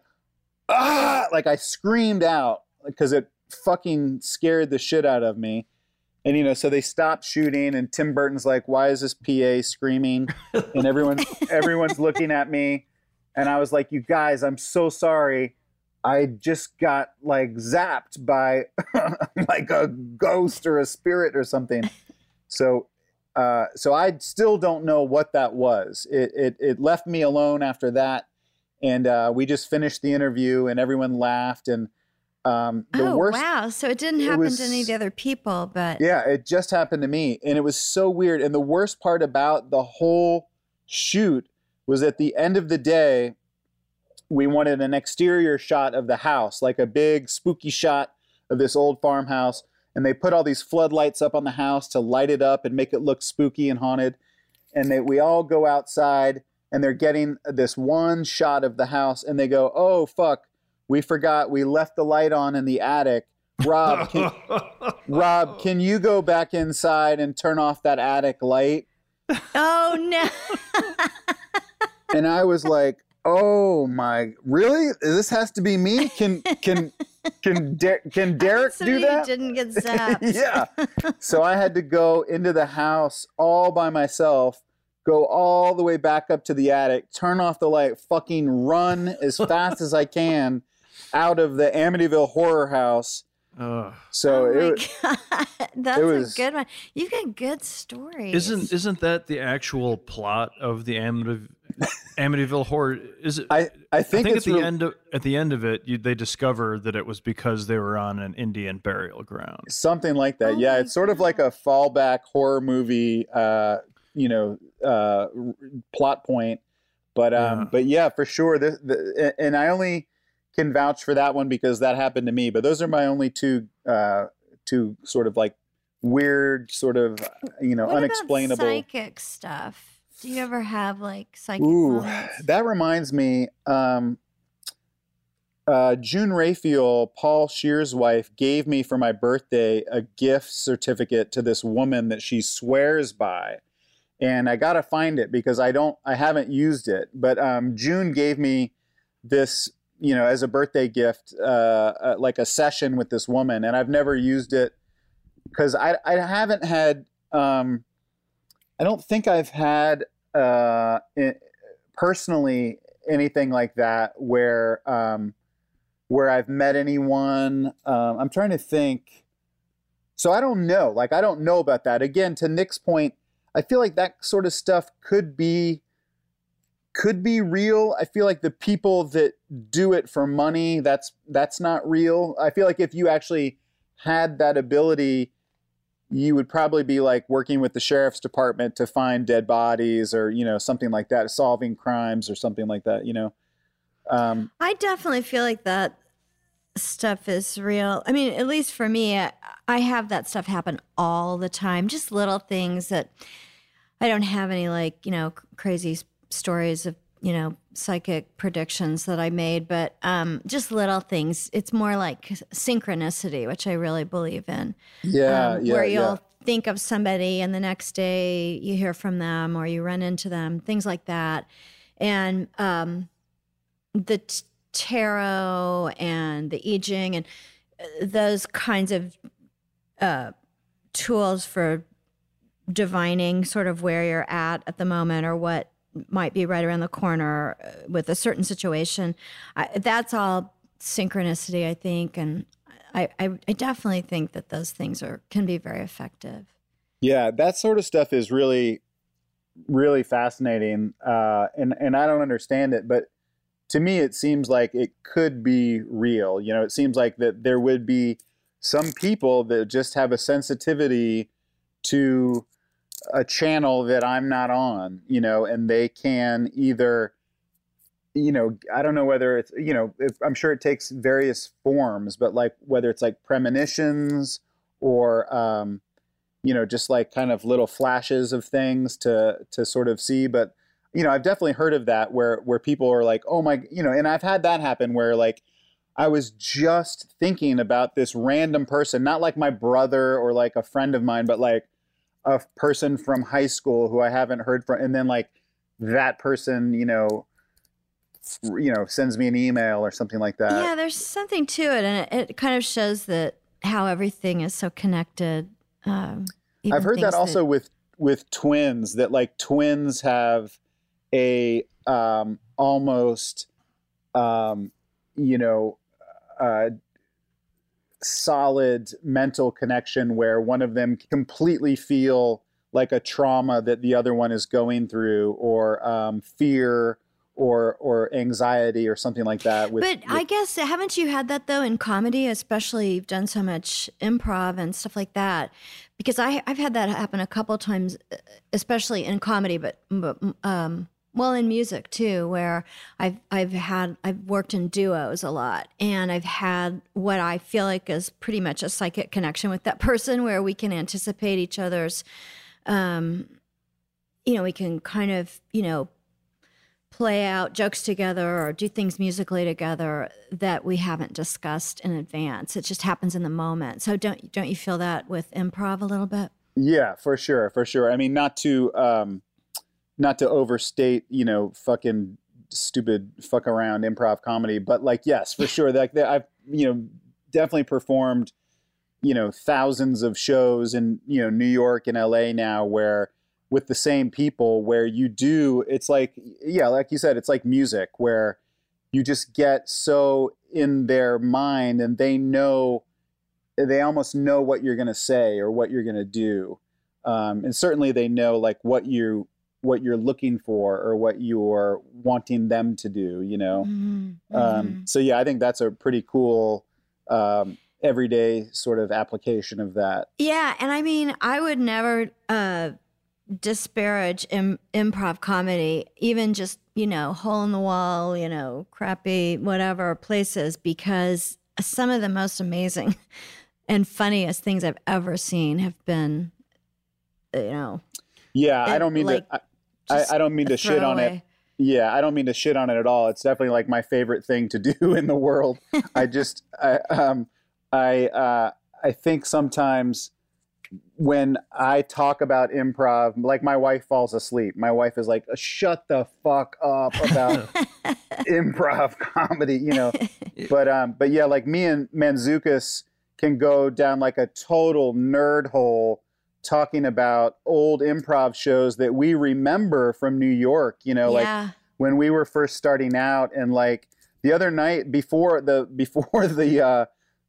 ah, like I screamed out because it fucking scared the shit out of me. And, you know, so they stopped shooting and Tim Burton's like, why is this P A screaming? And everyone's, everyone's looking at me. And I was like, you guys, I'm so sorry. I just got like zapped by like a ghost or a spirit or something. So uh, so I still don't know what that was. It, it, it left me alone after that. And uh, we just finished the interview and everyone laughed. And um, the oh, worst, wow. So it didn't happen it was, to any of the other people, but. Yeah, it just happened to me. And it was so weird. And the worst part about the whole shoot was at the end of the day, we wanted an exterior shot of the house, like a big spooky shot of this old farmhouse. And they put all these floodlights up on the house to light it up and make it look spooky and haunted. And they, we all go outside and they're getting this one shot of the house and they go, oh, fuck, we forgot we left the light on in the attic. Rob, can, Rob, can you go back inside and turn off that attic light? Oh, no. And I was like, oh my, really? This has to be me? Can can can De- can Derek do that? Didn't get zapped. Yeah. So I had to go into the house all by myself, go all the way back up to the attic, turn off the light, fucking run as fast as I can out of the Amityville horror house. Uh, so oh it, my God. That's it was, a good one. You've got good stories. Isn't isn't that the actual plot of the Amityville, Amityville horror? Is it? I, I think, I think it's at the real, end of at the end of it, you, they discover that it was because they were on an Indian burial ground. Something like that. Oh yeah, it's sort God. of like a fallback horror movie, uh, you know, uh, plot point. But um, Yeah. but yeah, for sure. The, the, and I only can vouch for that one because that happened to me. But those are my only two, uh, two sort of like weird, sort of, you know, what unexplainable. About psychic stuff? Do you ever have like psychic Ooh, moments? that reminds me. Um, uh, June Raphael, Paul Scheer's wife, gave me for my birthday a gift certificate to this woman that she swears by. And I got to find it because I don't, I haven't used it. But um, June gave me this, you know, as a birthday gift, uh, uh, like a session with this woman. And I've never used it because I, I haven't had, um, I don't think I've had uh, it, personally anything like that where, um, where I've met anyone. Um, I'm trying to think. so I don't know. Like, I don't know about that. Again, to Nick's point, I feel like that sort of stuff could be, could be real. I feel like the people that do it for money, that's, that's not real. I feel like if you actually had that ability, you would probably be like working with the sheriff's department to find dead bodies or, you know, something like that, solving crimes or something like that, you know? Um, I definitely feel like that stuff is real. I mean, at least for me, I, I have that stuff happen all the time. Just little things that I don't have any like, you know, crazy s- stories of, you know, psychic predictions that I made, but um, just little things. It's more like synchronicity, which I really believe in. Yeah, um, yeah, where you'll yeah. think of somebody and the next day you hear from them or you run into them, things like that. And um, the t- tarot and the I Ching and uh, those kinds of uh, tools for divining sort of where you're at at the moment or what might be right around the corner with a certain situation. I, that's all synchronicity, I think. And I, I, I definitely think that those things are can be very effective. Yeah, that sort of stuff is really, really fascinating. Uh, and, and I don't understand it, but to me, it seems like it could be real. You know, it seems like that there would be some people that just have a sensitivity to a channel that I'm not on, you know, and they can either, you know, I don't know whether it's, you know, if, I'm sure it takes various forms, but like whether it's like premonitions or, um, you know, just like kind of little flashes of things to, to sort of see. But, you know, I've definitely heard of that where, where people are like, oh my, you know, and I've had that happen where like, I was just thinking about this random person, not like my brother or like a friend of mine, but like a person from high school who I haven't heard from. And then like that person, you know, you know, sends me an email or something like that. Yeah, there's something to it. And it, it kind of shows that how everything is so connected. Um, I've heard that also that... with, with twins, that like twins have a um, almost, um, you know, uh, solid mental connection where one of them completely feel like a trauma that the other one is going through, or um, fear or or anxiety or something like that. With, but with... I guess, haven't you had that though in comedy, especially you've done so much improv and stuff like that? Because I, I've had that happen a couple of times, especially in comedy, but, but um, well, in music too, where I've I've had I've worked in duos a lot, and I've had what I feel like is pretty much a psychic connection with that person, where we can anticipate each other's, um, you know, we can kind of you know play out jokes together or do things musically together that we haven't discussed in advance. It just happens in the moment. So don't don't you feel that with improv a little bit? Yeah, for sure, for sure. I mean, not to. Um... Not to overstate, you know, fucking stupid fuck around improv comedy, but like, yes, for sure. Like I've, you know, definitely performed, you know, thousands of shows in, you know, New York and L A now where with the same people where you do, it's like, yeah, like you said, it's like music where you just get so in their mind and they know, they almost know what you're going to say or what you're going to do. Um, and certainly they know like what you, what you're looking for or what you're wanting them to do, you know? Mm-hmm. Um, mm-hmm. So yeah, I think that's a pretty cool, um, everyday sort of application of that. Yeah. And I mean, I would never, uh, disparage Im- improv comedy, even just, you know, hole in the wall, you know, crappy, whatever places, because some of the most amazing and funniest things I've ever seen have been, you know, yeah, I don't mean like, to, I, I, I don't mean to shit on it. Yeah, I don't mean to shit on it at all. It's definitely like my favorite thing to do in the world. I just, I, um, I, uh, I think sometimes when I talk about improv, like my wife falls asleep. My wife is like, shut the fuck up about improv comedy, you know? But, um, but yeah, like me and Manzukis can go down like a total nerd hole talking about old improv shows that we remember from New York, you know, yeah. like when we were first starting out. And like the other night before the, before the, uh,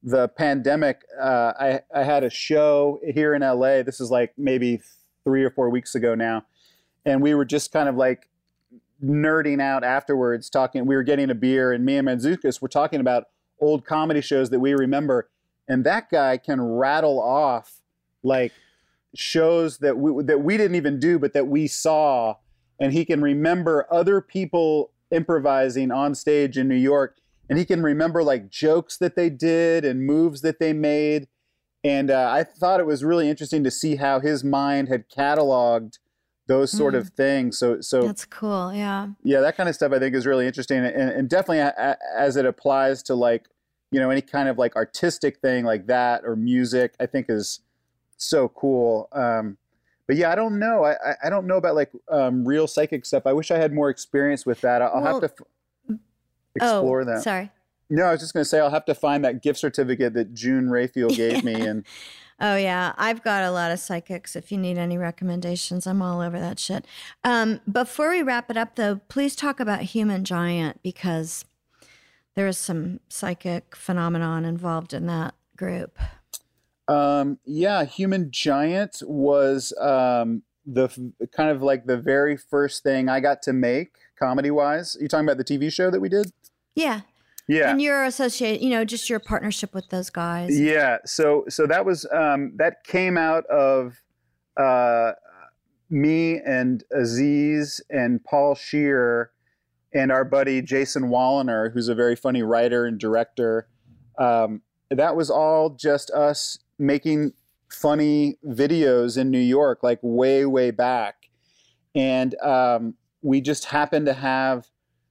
the pandemic, uh, I, I had a show here in L A. This is like maybe three or four weeks ago now. And we were just kind of like nerding out afterwards, talking. We were getting a beer, and me and Mantzoukas were talking about old comedy shows that we remember. And that guy can rattle off like shows that we, that we didn't even do, but that we saw. And he can remember other people improvising on stage in New York. And he can remember like jokes that they did and moves that they made. And uh, I thought it was really interesting to see how his mind had cataloged those sort mm. of things. So, so that's cool. Yeah. Yeah. That kind of stuff I think is really interesting. And, and definitely a, a, as it applies to like, you know, any kind of like artistic thing like that or music, I think is so cool. Um, but yeah, I don't know. I, I don't know about like um, real psychic stuff. I wish I had more experience with that. I'll well, have to f- explore oh, that. Sorry. No, I was just going to say, I'll have to find that gift certificate that June Rayfield gave me. And oh yeah, I've got a lot of psychics. If you need any recommendations, I'm all over that shit. Um, before we wrap it up though, please talk about Human Giant, because there is some psychic phenomenon involved in that group. Um, yeah, Human Giant was um, the kind of like the very first thing I got to make comedy-wise. Are you talking about the T V show that we did? Yeah. Yeah. And your associate, you know, just your partnership with those guys. Yeah. So so that was um, that came out of uh, me and Aziz and Paul Scheer and our buddy Jason Walliner, who's a very funny writer and director. Um, that was all just us making funny videos in New York, like way, way back. And um, we just happened to have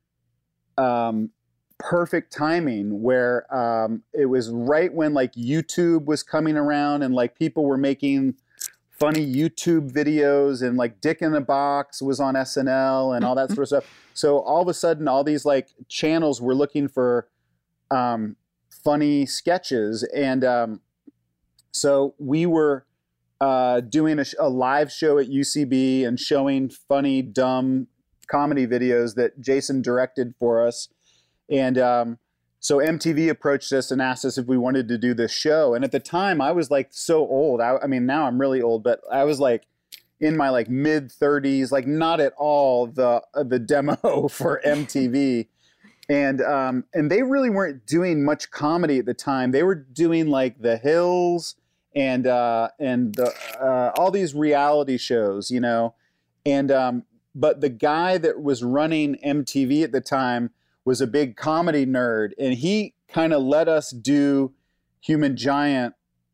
um, perfect timing where um, it was right when like YouTube was coming around and like people were making funny YouTube videos, and like Dick in the Box was on S N L and all that sort of stuff. So all of a sudden, all these like channels were looking for um, funny sketches. And um, so we were uh, doing a, sh- a live show at U C B and showing funny, dumb comedy videos that Jason directed for us. And um, so M T V approached us and asked us if we wanted to do this show. And at the time, I was like so old. I, I mean, now I'm really old, but I was like in my like mid thirties, like not at all the uh, the demo for M T V. And um, and they really weren't doing much comedy at the time. They were doing like The Hills and uh, and the, uh, all these reality shows, you know. And um, but the guy that was running M T V at the time was a big comedy nerd, and he kind of let us do Human Giant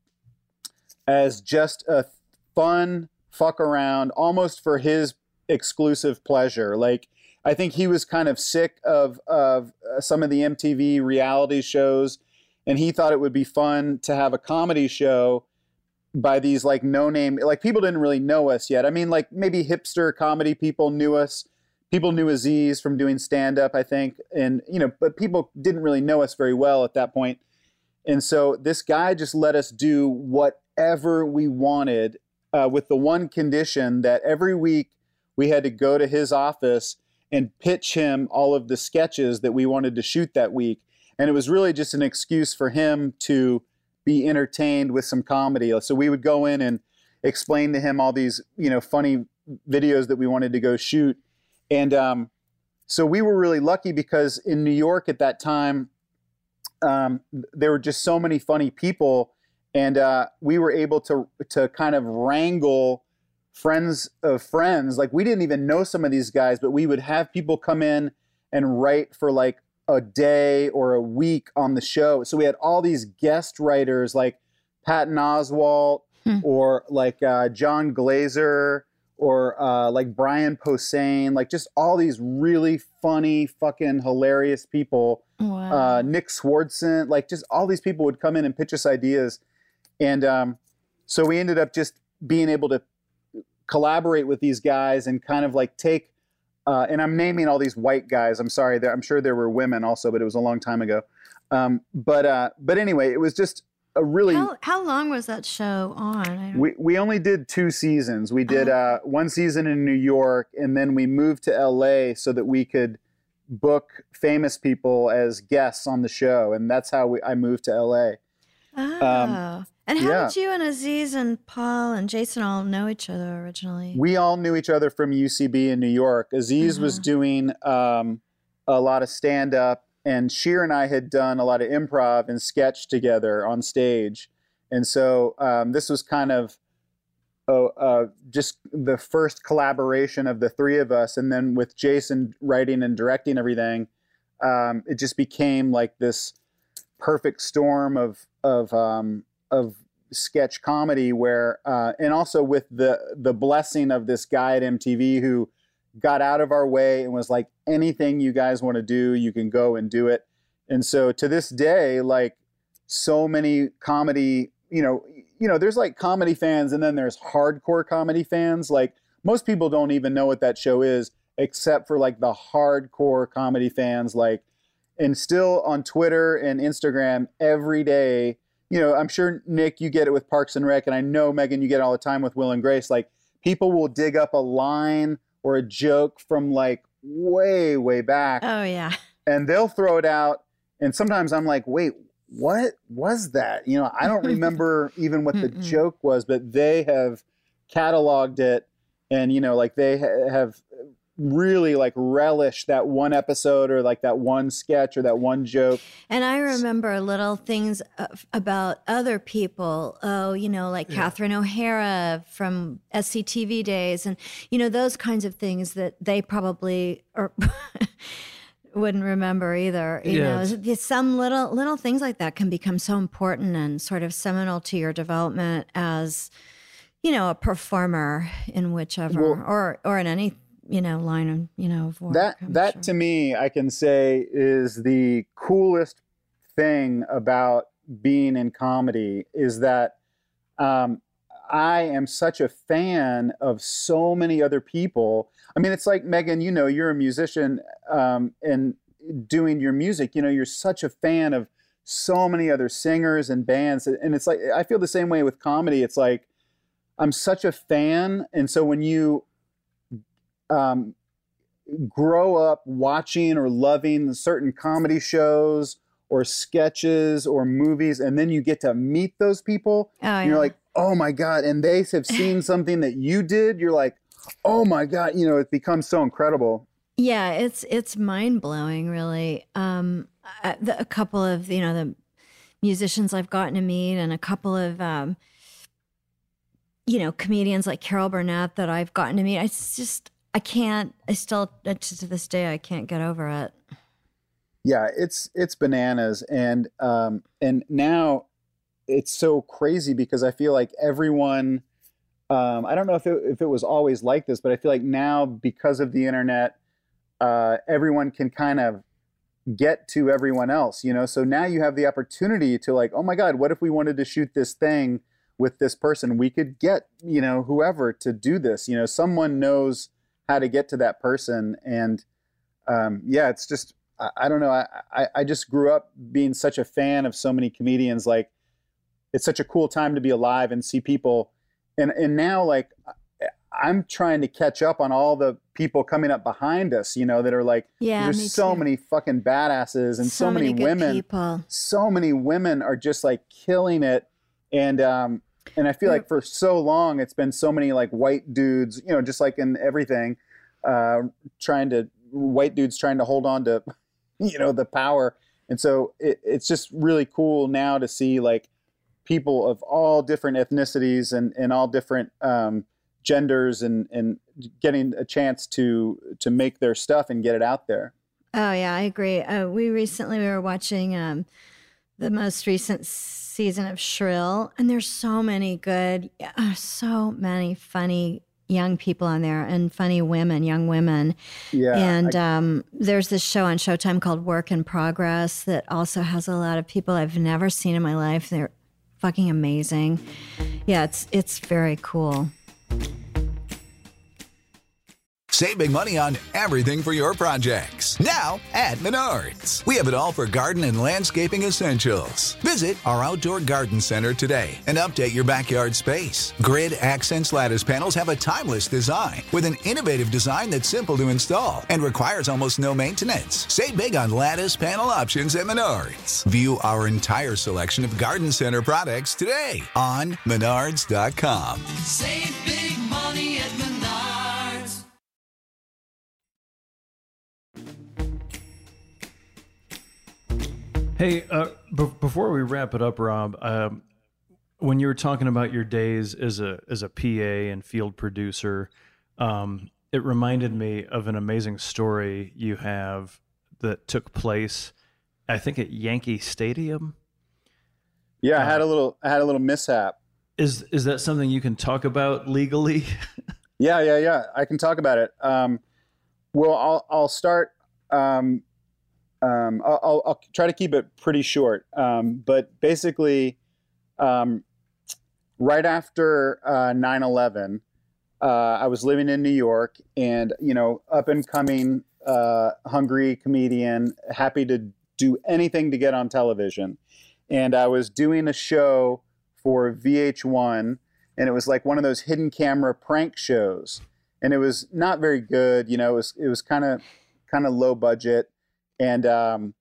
as just a fun fuck around, almost for his exclusive pleasure. Like, I think he was kind of sick of of uh, some of the M T V reality shows, and he thought it would be fun to have a comedy show by these like no-name, like people didn't really know us yet. I mean, like maybe hipster comedy people knew us. People knew Aziz from doing stand-up, I think, and you know, but people didn't really know us very well at that point. And so this guy just let us do whatever we wanted, uh, with the one condition that every week we had to go to his office and pitch him all of the sketches that we wanted to shoot that week. And it was really just an excuse for him to be entertained with some comedy. So we would go in and explain to him all these, you know, funny videos that we wanted to go shoot. And um, so we were really lucky because in New York at that time, um, there were just so many funny people, and uh, we were able to to kind of wrangle friends of friends. Like, we didn't even know some of these guys, but we would have people come in and write for like a day or a week on the show. So we had all these guest writers like Patton Oswalt hmm. or like uh, John Glazer, or uh, like Brian Posehn, like just all these really funny, fucking hilarious people. Wow. Uh, Nick Swardson, like just all these people would come in and pitch us ideas. And um, so we ended up just being able to collaborate with these guys and kind of like take, uh, and I'm naming all these white guys. I'm sorry, I'm sure there were women also, but it was a long time ago. Um, but uh, but anyway, it was just a really. How, how long was that show on? I don't... We we only did two seasons. We did uh, one season in New York, and then we moved to L A so that we could book famous people as guests on the show, and that's how we, I moved to L A. Oh. Um, and how yeah. did you and Aziz and Paul and Jason all know each other originally? We all knew each other from U C B in New York. Aziz Uh-huh. was doing um, a lot of stand-up, and Sheer and I had done a lot of improv and sketch together on stage. And so um, this was kind of uh, uh, just the first collaboration of the three of us. And then with Jason writing and directing everything, um, it just became like this perfect storm of of um, of sketch comedy where, uh, and also with the the blessing of this guy at M T V who got out of our way and was like, anything you guys want to do, you can go and do it. And so to this day, like so many comedy, you know, you know, there's like comedy fans and then there's hardcore comedy fans. Like most people don't even know what that show is, except for like the hardcore comedy fans. Like, and still on Twitter and Instagram every day, you know, I'm sure, Nick, you get it with Parks and Rec, and I know, Megan, you get it all the time with Will and Grace. Like people will dig up a line or a joke from like way, way back. Oh, yeah. And they'll throw it out. And sometimes I'm like, wait, what was that? You know, I don't remember even what the joke was, but they have cataloged it. And, you know, like they ha- have really like relished that one episode or like that one sketch or that one joke. And I remember little things of, about other people. Oh, you know, like yeah. Catherine O'Hara from S C T V days, and you know those kinds of things that they probably or wouldn't remember either. You yeah. know, some little little things like that can become so important and sort of seminal to your development as, you know, a performer in whichever well, or or in any. you know, line of, you know, of work. That, I'm that sure. to me, I can say is the coolest thing about being in comedy is that um, I am such a fan of so many other people. I mean, it's like, Megan, you know, you're a musician um, and doing your music, you know, you're such a fan of so many other singers and bands. And it's like, I feel the same way with comedy. It's like, I'm such a fan. And so when you, Um, grow up watching or loving certain comedy shows or sketches or movies, and then you get to meet those people. Oh, yeah. And you're like, oh my God. And they have seen something that you did. You're like, oh my God, you know, it becomes so incredible. Yeah, it's it's mind blowing, really. Um, a, a couple of, you know, the musicians I've gotten to meet and a couple of, um, you know, comedians like Carol Burnett that I've gotten to meet. It's just, I can't, I still, to this day, I can't get over it. Yeah, it's it's bananas. And um, and now it's so crazy because I feel like everyone, um, I don't know if it, if it was always like this, but I feel like now because of the internet, uh, everyone can kind of get to everyone else, you know? So now you have the opportunity to like, oh my God, what if we wanted to shoot this thing with this person? We could get, you know, whoever to do this, you know, someone knows how to get to that person. And um, yeah, it's just, I, I don't know. I, I, I just grew up being such a fan of so many comedians. Like it's such a cool time to be alive and see people. And, and now like, I'm trying to catch up on all the people coming up behind us, you know, that are like, yeah, there's so too. many fucking badasses and so, so many, many women, people. so many women are just like killing it. And, um, And I feel like for so long, it's been so many like white dudes, you know, just like in everything, uh, trying to, white dudes trying to hold on to, you know, the power. And so it, it's just really cool now to see like people of all different ethnicities and, and all different um, genders and, and getting a chance to, to make their stuff and get it out there. Oh, yeah, I agree. Uh, we recently, we were watching um, the most recent season of Shrill, and there's so many good, uh, so many funny young people on there and funny women, young women. Yeah. And I, um, there's this show on Showtime called Work in Progress that also has a lot of people I've never seen in my life. They're fucking amazing. Yeah, it's it's very cool. Save big money on everything for your projects. Now at Menards. We have it all for garden and landscaping essentials. Visit our outdoor garden center today and update your backyard space. Grid Accents lattice panels have a timeless design with an innovative design that's simple to install and requires almost no maintenance. Save big on lattice panel options at Menards. View our entire selection of garden center products today on menards dot com. Save big money at Menards. Hey, uh, b- before we wrap it up, Rob, um, when you were talking about your days as a as a P A and field producer, um, it reminded me of an amazing story you have that took place, I think, at Yankee Stadium. Yeah, I Uh, had a little I had a little mishap. Is is that something you can talk about legally? Yeah, yeah, yeah. I can talk about it. Um, well, I'll I'll start. Um, um, I'll, I'll, I'll try to keep it pretty short. Um, but basically, um, right after uh, nine eleven, uh, I was living in New York, and you know, up and coming, uh, hungry comedian, happy to do anything to get on television, and I was doing a show for V H one. And it was like one of those hidden camera prank shows, and it was not very good. You know, it was it was kind of kind of low budget, and um,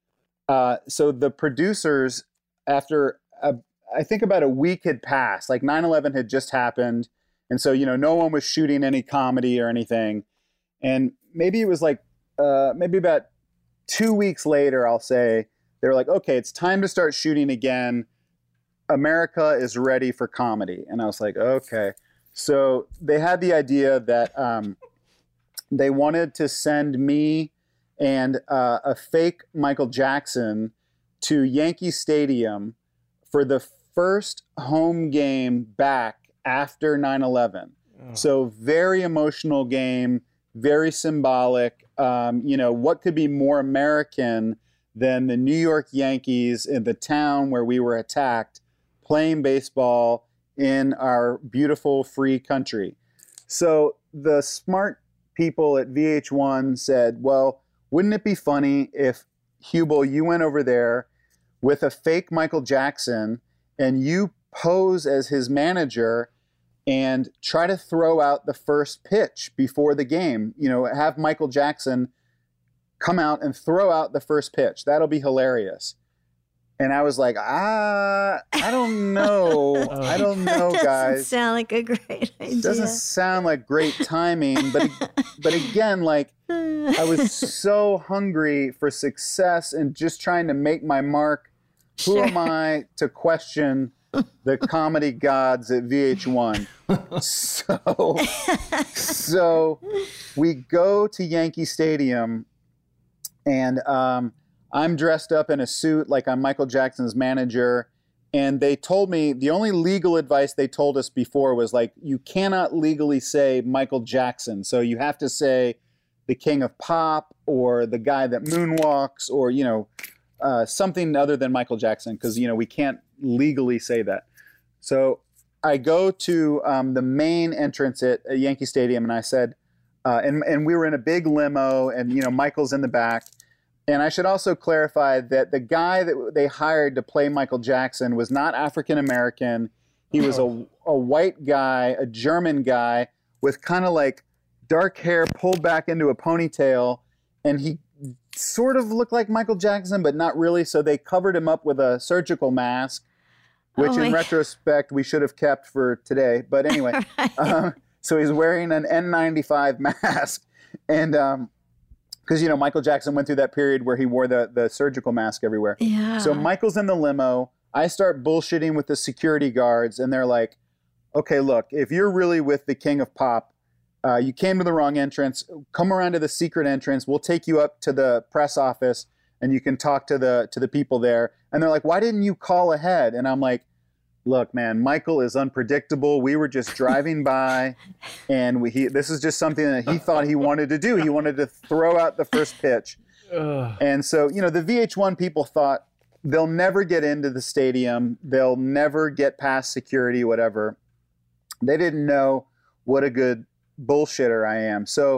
uh, so the producers, after a, I think about a week had passed, like nine eleven had just happened, and so you know no one was shooting any comedy or anything, and maybe it was like uh, maybe about two weeks later, I'll say they were like, okay, it's time to start shooting again. America is ready for comedy. And I was like, okay. So they had the idea that um, they wanted to send me and uh, a fake Michael Jackson to Yankee Stadium for the first home game back after nine eleven. Oh. So very emotional game, very symbolic. Um, you know, what could be more American than the New York Yankees in the town where we were attacked, playing baseball in our beautiful free country. So the smart people at V H one said, well, wouldn't it be funny if, Hubel, you went over there with a fake Michael Jackson and you pose as his manager and try to throw out the first pitch before the game. You know, have Michael Jackson come out and throw out the first pitch. That'll be hilarious. And I was like, ah, I don't know. I don't know, That guys. doesn't sound like a great idea. Doesn't sound like great timing. But but again, like I was so hungry for success and just trying to make my mark. Who Sure. am I to question the comedy gods at V H one? So, so we go to Yankee Stadium, and um, I'm dressed up in a suit like I'm Michael Jackson's manager. And they told me, the only legal advice they told us before was like, you cannot legally say Michael Jackson. So you have to say the king of pop or the guy that moonwalks or, you know, uh, something other than Michael Jackson. Because, you know, we can't legally say that. So I go to um, the main entrance at, at Yankee Stadium and I said, uh, and, and we were in a big limo and, you know, Michael's in the back. And I should also clarify that the guy that they hired to play Michael Jackson was not African American. He was a, a white guy, a German guy with kind of like dark hair pulled back into a ponytail. And he sort of looked like Michael Jackson, but not really. So they covered him up with a surgical mask, which Oh in my- retrospect we should have kept for today. But anyway, Right. uh, so he's wearing an N ninety-five mask. And um, because, you know, Michael Jackson went through that period where he wore the, the surgical mask everywhere. Yeah. So Michael's in the limo. I start bullshitting with the security guards, and they're like, okay, look, if you're really with the king of pop, uh, you came to the wrong entrance. Come around to the secret entrance. We'll take you up to the press office, and you can talk to the to the people there. And they're like, why didn't you call ahead? And I'm like, look, man, Michael is unpredictable. We were just driving by, and we, he, this is just something that he thought he wanted to do. He wanted to throw out the first pitch. Ugh. And so, you know, the V H one people thought they'll never get into the stadium. They'll never get past security, whatever. They didn't know what a good bullshitter I am. So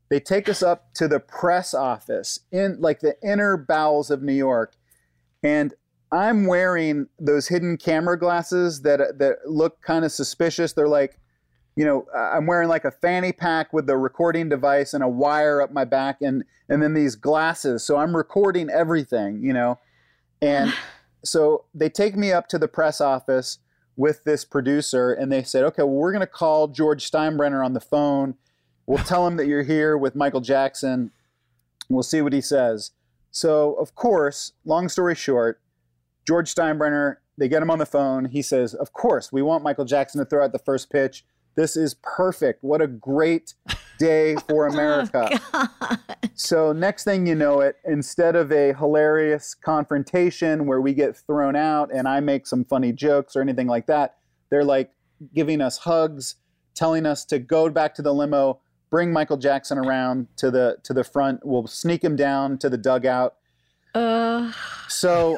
they take us up to the press office in like the inner bowels of New York. And I'm wearing those hidden camera glasses that that look kind of suspicious. They're like, you know, I'm wearing like a fanny pack with the recording device and a wire up my back, and and then these glasses. So I'm recording everything, you know. And so they take me up to the press office with this producer, and they said, okay, well, we're going to call George Steinbrenner on the phone. We'll tell him that you're here with Michael Jackson. We'll see what he says. So, of course, long story short, George Steinbrenner, they get him on the phone. He says, of course, we want Michael Jackson to throw out the first pitch. This is perfect. What a great day for America. Oh, so next thing you know it, instead of a hilarious confrontation where we get thrown out and I make some funny jokes or anything like that, they're like giving us hugs, telling us to go back to the limo, bring Michael Jackson around to the to the front. We'll sneak him down to the dugout. Uh. So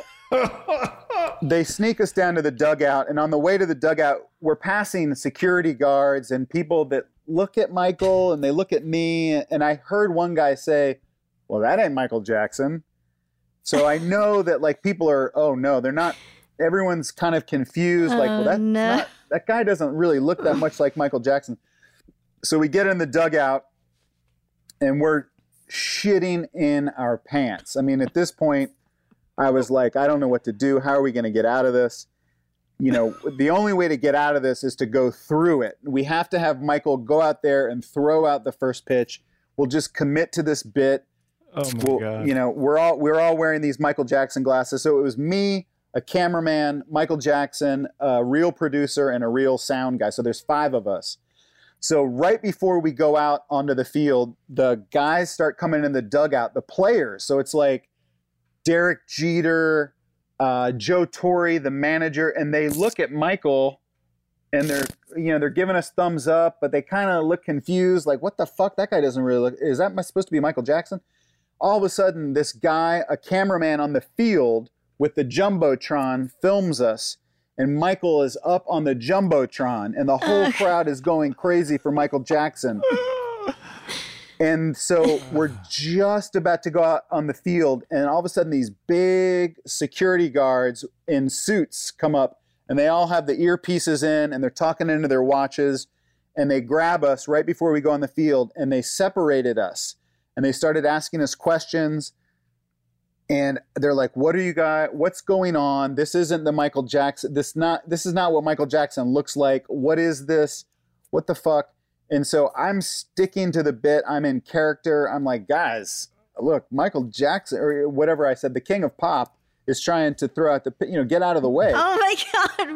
they sneak us down to the dugout, and on the way to the dugout, we're passing security guards and people that look at Michael and they look at me. And I heard one guy say, well, that ain't Michael Jackson. So I know that like people are, oh no, they're not, everyone's kind of confused. Like, well, that's no. not, that guy doesn't really look that much like Michael Jackson. So we get in the dugout and we're shitting in our pants. I mean, at this point, I was like, I don't know what to do. How are we going to get out of this? You know, the only way to get out of this is to go through it. We have to have Michael go out there and throw out the first pitch. We'll just commit to this bit. Oh my we'll, God. You know, we're all we're all wearing these Michael Jackson glasses. So it was me, a cameraman, Michael Jackson, a real producer, and a real sound guy. So there's five of us. So right before we go out onto the field, the guys start coming in the dugout, the players. So it's like Derek Jeter, uh, Joe Torre, the manager, and they look at Michael and they're, you know, they're giving us thumbs up, but they kind of look confused. Like, what the fuck? That guy doesn't really look, is that supposed to be Michael Jackson? All of a sudden, this guy, a cameraman on the field with the Jumbotron, films us. And Michael is up on the Jumbotron, and the whole crowd is going crazy for Michael Jackson. And so we're just about to go out on the field, and all of a sudden these big security guards in suits come up, and they all have the earpieces in, and they're talking into their watches, and they grab us right before we go on the field, and they separated us, and they started asking us questions. And they're like, what are you guys, what's going on? This isn't the Michael Jackson. This not, this is not what Michael Jackson looks like. What is this? What the fuck? And so I'm sticking to the bit. I'm in character. I'm like, guys, look, Michael Jackson, or whatever I said, the king of pop is trying to throw out the, you know, get out of the way. Oh my God,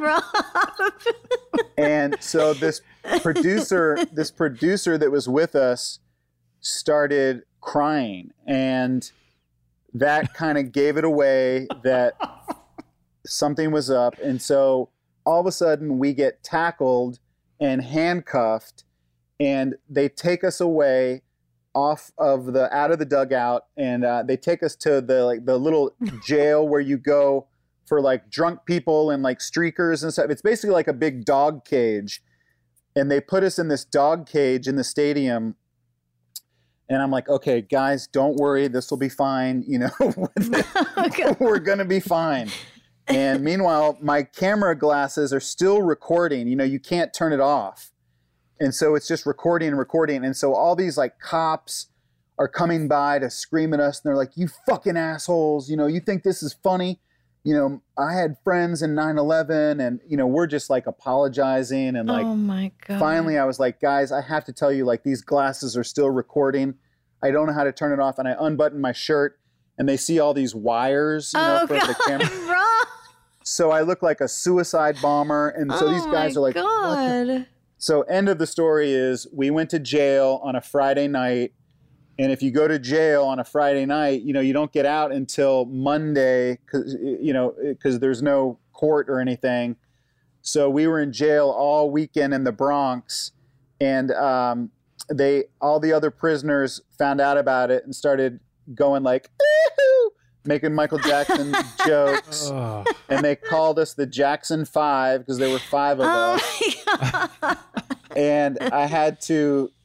Rob. And so this producer, this producer that was with us started crying, and that kind of gave it away that something was up. And so all of a sudden we get tackled and handcuffed, and they take us away off of the, out of the dugout. And uh, they take us to the, like the little jail where you go for like drunk people and like streakers and stuff. It's basically like a big dog cage. And they put us in this dog cage in the stadium. And I'm like, okay, guys, don't worry. This will be fine. You know, oh, we're going to be fine. And meanwhile, my camera glasses are still recording. You know, you can't turn it off. And so it's just recording and recording. And so all these like cops are coming by to scream at us. And they're like, you fucking assholes. You know, you think this is funny? You know, I had friends in nine eleven, and, you know, we're just like apologizing. And like, oh my God. Finally, I was like, guys, I have to tell you, like, these glasses are still recording. I don't know how to turn it off. And I unbutton my shirt, and they see all these wires, you know, oh from God, the camera. Rob. So I look like a suicide bomber. And so oh these guys are like, God. what the? So end of the story is we went to jail on a Friday night. And if you go to jail on a Friday night, you know, you don't get out until Monday, cause, you know, because there's no court or anything. So we were in jail all weekend in the Bronx, and um, they, all the other prisoners found out about it and started going like, "Ooh," making Michael Jackson jokes. Oh. And they called us the Jackson Five because there were five of oh us. My God. And I had to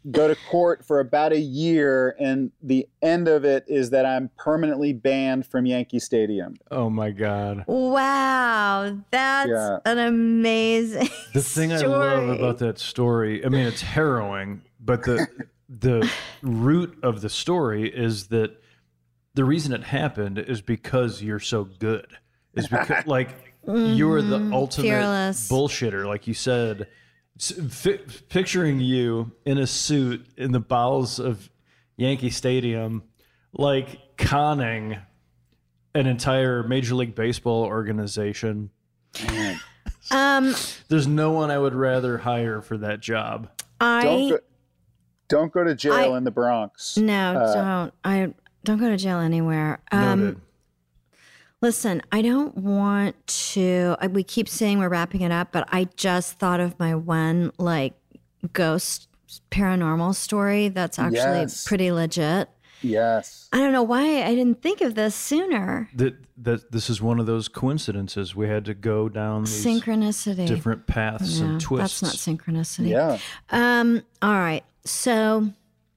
go to court for about a year, and the end of it is that I'm permanently banned from Yankee Stadium. Oh my God. Wow. That's Yeah. an amazing The thing I love about that story, I mean, it's harrowing, but the the root of the story is that the reason it happened is because you're so good. Is because like you're the ultimate Fearless. bullshitter, like you said. S- fi- picturing you in a suit in the bowels of Yankee Stadium, like conning an entire Major League Baseball organization. Um, There's no one I would rather hire for that job. I Don't go, don't go to jail I- in the Bronx. no, Uh, don't. I don't go to jail anywhere. Um, Noted. Listen, I don't want to. I- We keep saying we're wrapping it up, but I just thought of my one like ghost paranormal story that's actually Yes. pretty legit. Yes. I don't know why I didn't think of this sooner. That that this is one of those coincidences. We had to go down these Synchronicity. different paths Yeah, and twists. That's not synchronicity. Yeah. Um, all right. So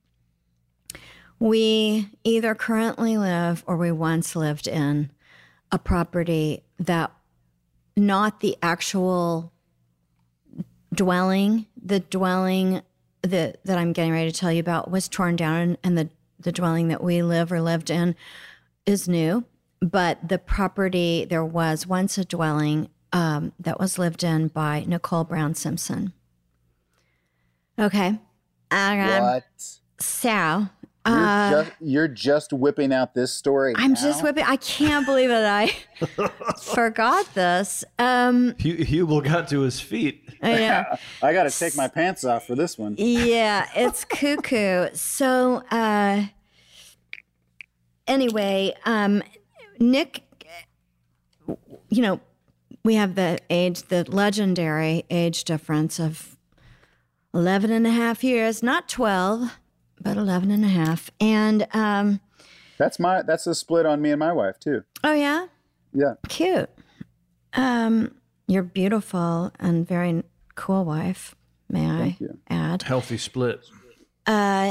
we either currently live or we once lived in a property that not the actual dwelling, the dwelling that, that I'm getting ready to tell you about was torn down, and the, the dwelling that we live or lived in is new. But the property, there was once a dwelling um, that was lived in by Nicole Brown Simpson. Okay. Okay. What? So, You're, uh, just, you're just whipping out this story. I'm now? just whipping. I can't believe that I forgot this. Um, Hu- Hubel got to his feet. I know. I got to take my pants off for this one. Yeah, it's cuckoo. So, uh, anyway, um, Nick, you know, we have the age, the legendary age difference of eleven and a half years, not twelve, but eleven and a half. And, um, That's my. That's a split on me and my wife too. oh, yeah, Yeah. cute. Um, you're beautiful and very cool wife, may I you. add. Healthy split. Uh,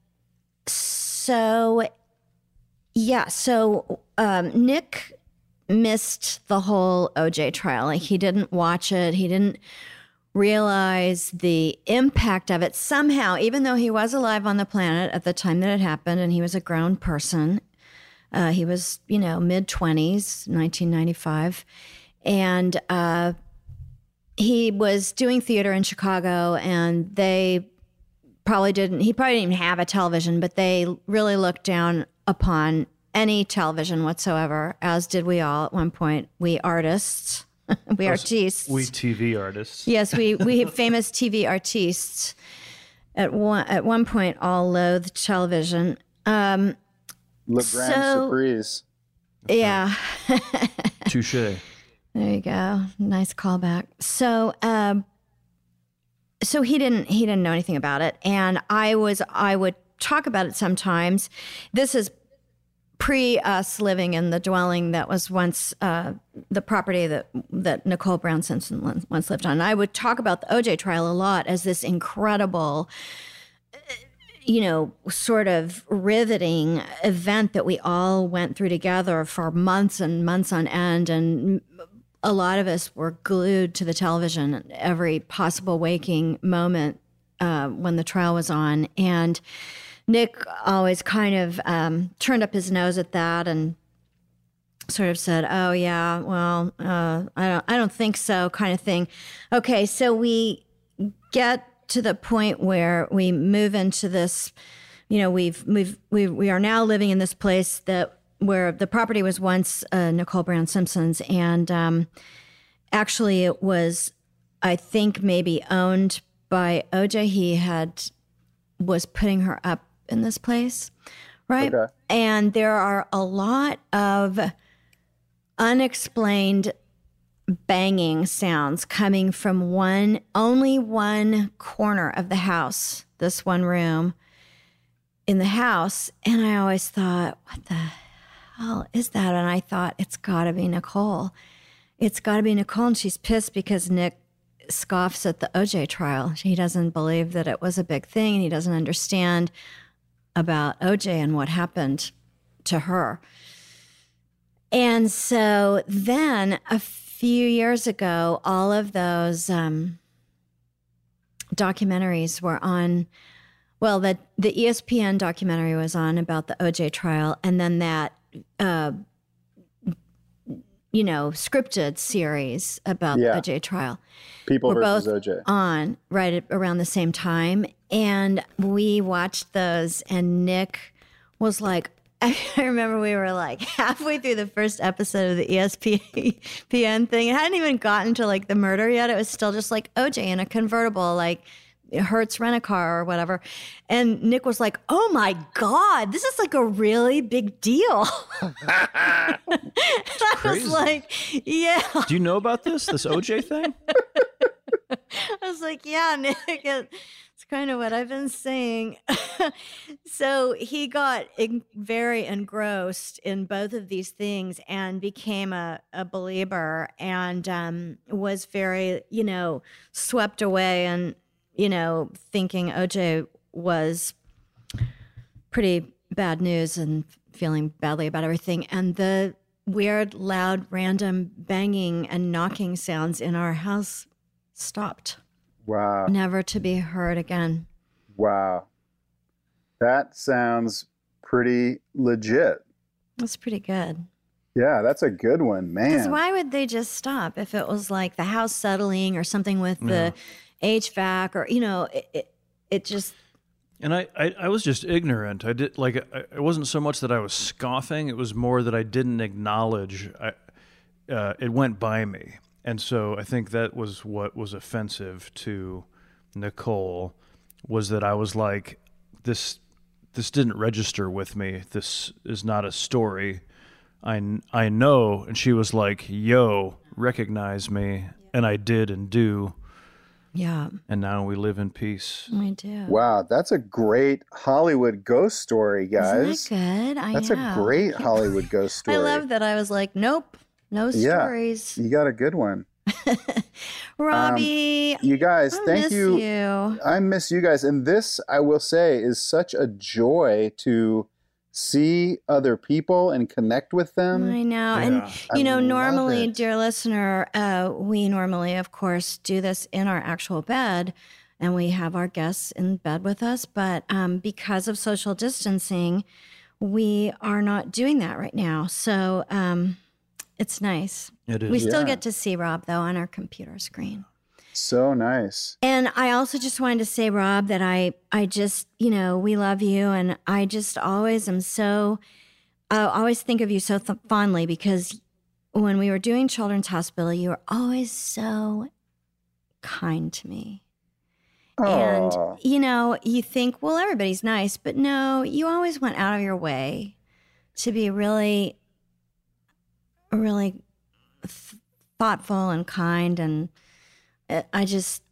so, yeah, so um, Nick missed the whole O J trial. Like, he didn't watch it. He didn't realize the impact of it somehow, even though he was alive on the planet at the time that it happened and he was a grown person. Uh, he was, you know, mid-twenties, nineteen ninety-five. And uh, he was doing theater in Chicago, and they probably didn't, he probably didn't even have a television, but they really looked down upon any television whatsoever, as did we all at one point. We artists, we artistes. We T V artists. Yes, we we famous T V artistes at one at one point all loathed television. Um, Le Grand So- Surprise. yeah, Touche. there you go. Nice callback. So, um, so he didn't he didn't know anything about it, and I was I would talk about it sometimes. This is pre us living in the dwelling that was once uh, the property that that Nicole Brown Simpson once lived on. And I would talk about the O J trial a lot as this incredible, you know, sort of riveting event that we all went through together for months and months on end. And a lot of us were glued to the television every possible waking moment uh, when the trial was on. And Nick always kind of um, turned up his nose at that and sort of said, "Oh yeah, well, uh, I don't, I don't think so," kind of thing. Okay, so we get to the point where we move into this. You know, we've we've we we are now living in this place that where the property was once uh, Nicole Brown Simpson's, and um, actually it was, I think, maybe owned by O J. He had was putting her up in this place, right? Okay. And there are a lot of unexplained banging sounds coming from one, only one corner of the house, this one room in the house. And I always thought, what the hell is that? And I thought, it's got to be Nicole. It's got to be Nicole. And she's pissed because Nick scoffs at the O J trial. He doesn't believe that it was a big thing, and he doesn't understand about O J and what happened to her. And so then a few years ago, all of those um, documentaries were on. Well, the, the E S P N documentary was on about the O J trial, and then that, uh, you know, scripted series about Yeah. the O J trial. People were versus both O J. on right at, around the same time, and we watched those, and Nick was like, I remember we were like halfway through the first episode of the E S P N thing. It hadn't even gotten to like the murder yet. It was still just like O J in a convertible, like Hertz rent-a-car or whatever. And Nick was like, oh my God, this is like a really big deal. I crazy. was like, yeah. Do you know about this, this O J thing? I was like, yeah, Nick, it- it's kind of what I've been saying. So he got en- very engrossed in both of these things and became a, a believer, and um, was very, you know, swept away and, you know, thinking O J was pretty bad news and feeling badly about everything. And the weird, loud, random banging and knocking sounds in our house stopped, Wow. never to be heard again. Wow. That sounds pretty legit. That's pretty good. Yeah, that's a good one, Because man. why would they just stop if it was like the house settling or something with Yeah. the H V A C or, you know, it, it, it just, And I, I, I was just ignorant. I did like I, it wasn't so much that I was scoffing. It was more that I didn't acknowledge. I, uh, it went by me, and so I think that was what was offensive to Nicole, was that I was like, this this didn't register with me. This is not a story. I I know, and she was like, "Yo, recognize me," and I did and do. yeah, And now we live in peace. I do. Wow, that's a great Hollywood ghost story, guys. Isn't that good? I That's know. a great Hollywood ghost story. I love that I was like, nope, no Yeah. stories. You got a good one. Robbie, You guys, I thank miss you. you. I miss you guys. And this, I will say, is such a joy to see other people and connect with them. I know. Yeah. And, I you know, love normally, it. dear listener, uh, we normally, of course, do this in our actual bed, and we have our guests in bed with us. But um, because of social distancing, we are not doing that right now. So um, it's nice. It is. We still Yeah. get to see Rob, though, on our computer screen. So nice. And I also just wanted to say, Rob, that I, I just, you know, we love you. And I just always am so, I always think of you so th- fondly, because when we were doing Children's Hospital, you were always so kind to me. Aw. And, you know, you think, well, everybody's nice, but no, you always went out of your way to be really, really th- thoughtful and kind. And I just,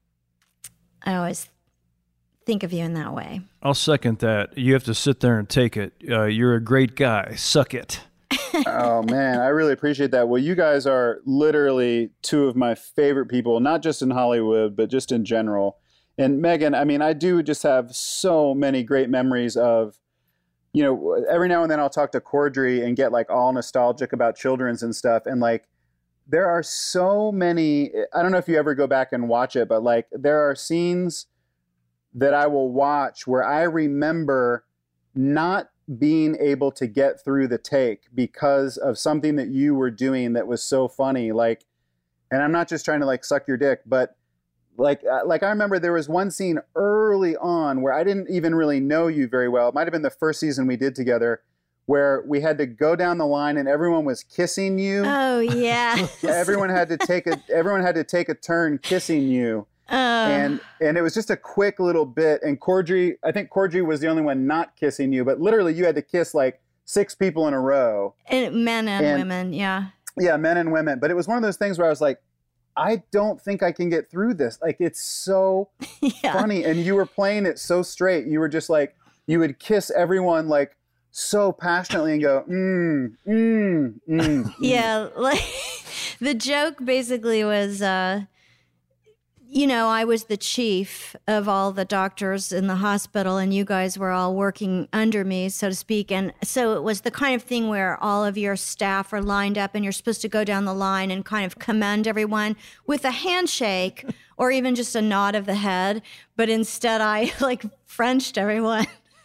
I always think of you in that way. I'll second that. You have to sit there and take it. Uh, you're a great guy. Suck it. Oh man, I really appreciate that. Well, you guys are literally two of my favorite people, not just in Hollywood, but just in general. And Megan, I mean, I do just have so many great memories of, you know, every now and then I'll talk to Cordry and get like all nostalgic about children's and stuff. And like, there are so many, I don't know if you ever go back and watch it, but like there are scenes that I will watch where I remember not being able to get through the take because of something that you were doing that was so funny. Like, and I'm not just trying to like suck your dick, but like, like I remember there was one scene early on where I didn't even really know you very well. It might've been the first season we did together, where we had to go down the line and everyone was kissing you. Oh, yeah. everyone had to take a, everyone had to take a turn kissing you. Uh, And and it was just a quick little bit. And Cordry, I think Cordry was the only one not kissing you, but literally you had to kiss like six people in a row. and men and, and- women, yeah. Yeah, men and women. But it was one of those things where I was like, I don't think I can get through this. Like, it's so Yeah. funny. And you were playing it so straight. You were just like, you would kiss everyone like so passionately and go, mm, mm, mm. mm. Yeah, like the joke basically was, uh, you know, I was the chief of all the doctors in the hospital, and you guys were all working under me, so to speak. And so it was the kind of thing where all of your staff are lined up and you're supposed to go down the line and kind of commend everyone with a handshake or even just a nod of the head. But instead, I like Frenched everyone.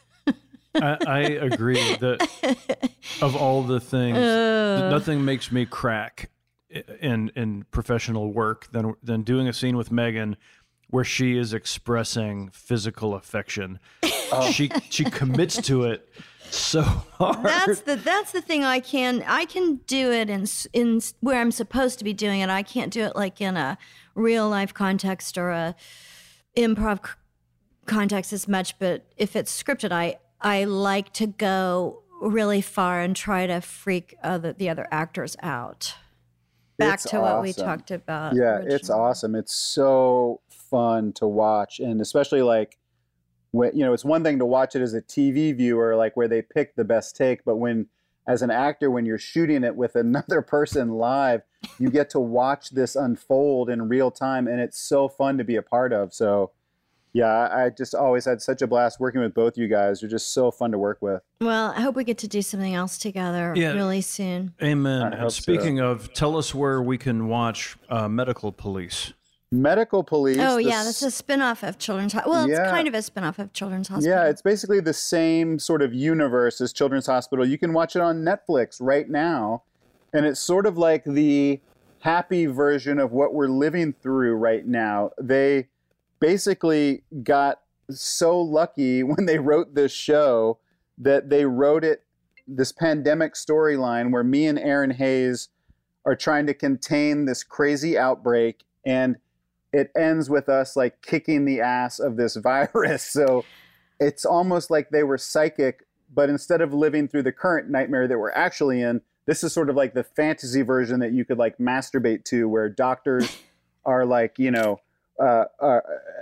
I, I agree that of all the things, Uh. nothing makes me crack in in professional work than than doing a scene with Megan where she is expressing physical affection. She she commits to it so hard. That's the that's the thing. I can I can do it in in where I'm supposed to be doing it. I can't do it like in a real life context or a improv c- context as much. But if it's scripted, I I like to go really far and try to freak other the other actors out. Back It's to what we awesome. talked about. Yeah, it's originally. awesome. It's so fun to watch, and especially like when, you know, it's one thing to watch it as a T V viewer, like where they pick the best take, but when as an actor, when you're shooting it with another person live, you get to watch this unfold in real time, and it's so fun to be a part of. So yeah, I I just always had such a blast working with both you guys. You're just so fun to work with. Well, I hope we get to do something else together Yeah. really soon. Amen. I And hope so. speaking of, tell us where we can watch uh, Medical Police. Medical Police. Oh, the yeah, s- that's a spin-off of Children's Hospital. Well, it's Yeah. kind of a spin-off of Children's Hospital. Yeah, it's basically the same sort of universe as Children's Hospital. You can watch it on Netflix right now. And it's sort of like the happy version of what we're living through right now. They basically got so lucky when they wrote this show that they wrote it, this pandemic storyline where me and Aaron Hayes are trying to contain this crazy outbreak. And it ends with us like kicking the ass of this virus. So it's almost like they were psychic, but instead of living through the current nightmare that we're actually in, this is sort of like the fantasy version that you could like masturbate to, where doctors are like, you know, uh, uh,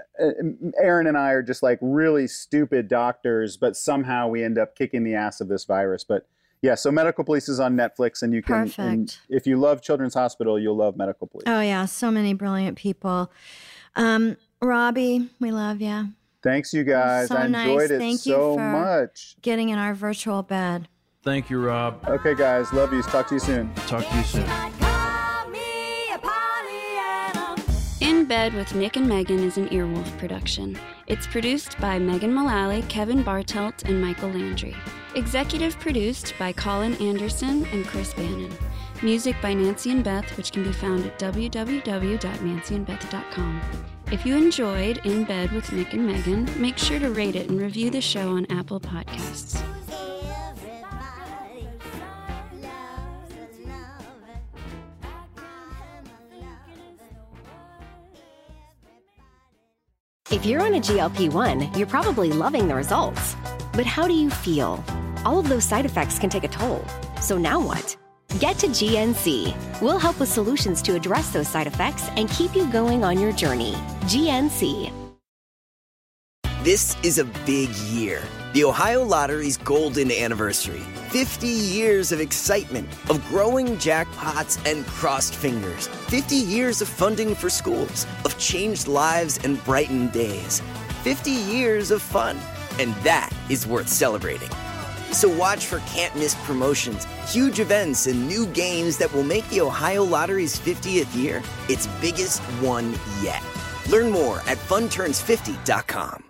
Aaron and I are just like really stupid doctors, but somehow we end up kicking the ass of this virus. But yeah, so Medical Police is on Netflix, and you can, and Perfect. if you love Children's Hospital, you'll love Medical Police. Oh, yeah, so many brilliant people. Um, Robbie, we love you. Thanks, you guys. So I nice. enjoyed it Thank you so for- much. Getting in our virtual bed. Thank you, Rob. Okay, guys, love you. Talk to you soon. Talk to you soon. Call me a Pollyanna. In Bed with Nick and Megan is an Earwolf production. It's produced by Megan Mullally, Kevin Bartelt, and Michael Landry. Executive produced by Colin Anderson and Chris Bannon. Music by Nancy and Beth, which can be found at w w w dot nancy and beth dot com. If you enjoyed In Bed with Nick and Megan, make sure to rate it and review the show on Apple Podcasts. Everybody loves love. If you're on a G L P one, you're probably loving the results. But how do you feel? All of those side effects can take a toll. So now what? Get to G N C. We'll help with solutions to address those side effects and keep you going on your journey. G N C. This is a big year. The Ohio Lottery's golden anniversary. fifty years of excitement, of growing jackpots and crossed fingers. fifty years of funding for schools, of changed lives and brightened days. fifty years of fun. And that is worth celebrating. So watch for can't-miss promotions, huge events, and new games that will make the Ohio Lottery's fiftieth year its biggest one yet. Learn more at fun turns fifty dot com.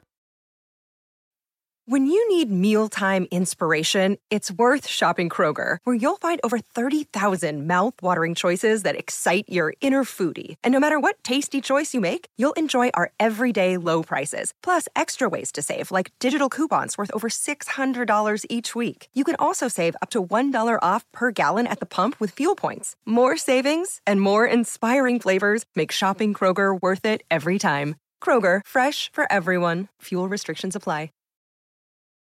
When you need mealtime inspiration, it's worth shopping Kroger, where you'll find over thirty thousand mouth-watering choices that excite your inner foodie. And no matter what tasty choice you make, you'll enjoy our everyday low prices, plus extra ways to save, like digital coupons worth over six hundred dollars each week. You can also save up to one dollar off per gallon at the pump with fuel points. More savings and more inspiring flavors make shopping Kroger worth it every time. Kroger, fresh for everyone. Fuel restrictions apply.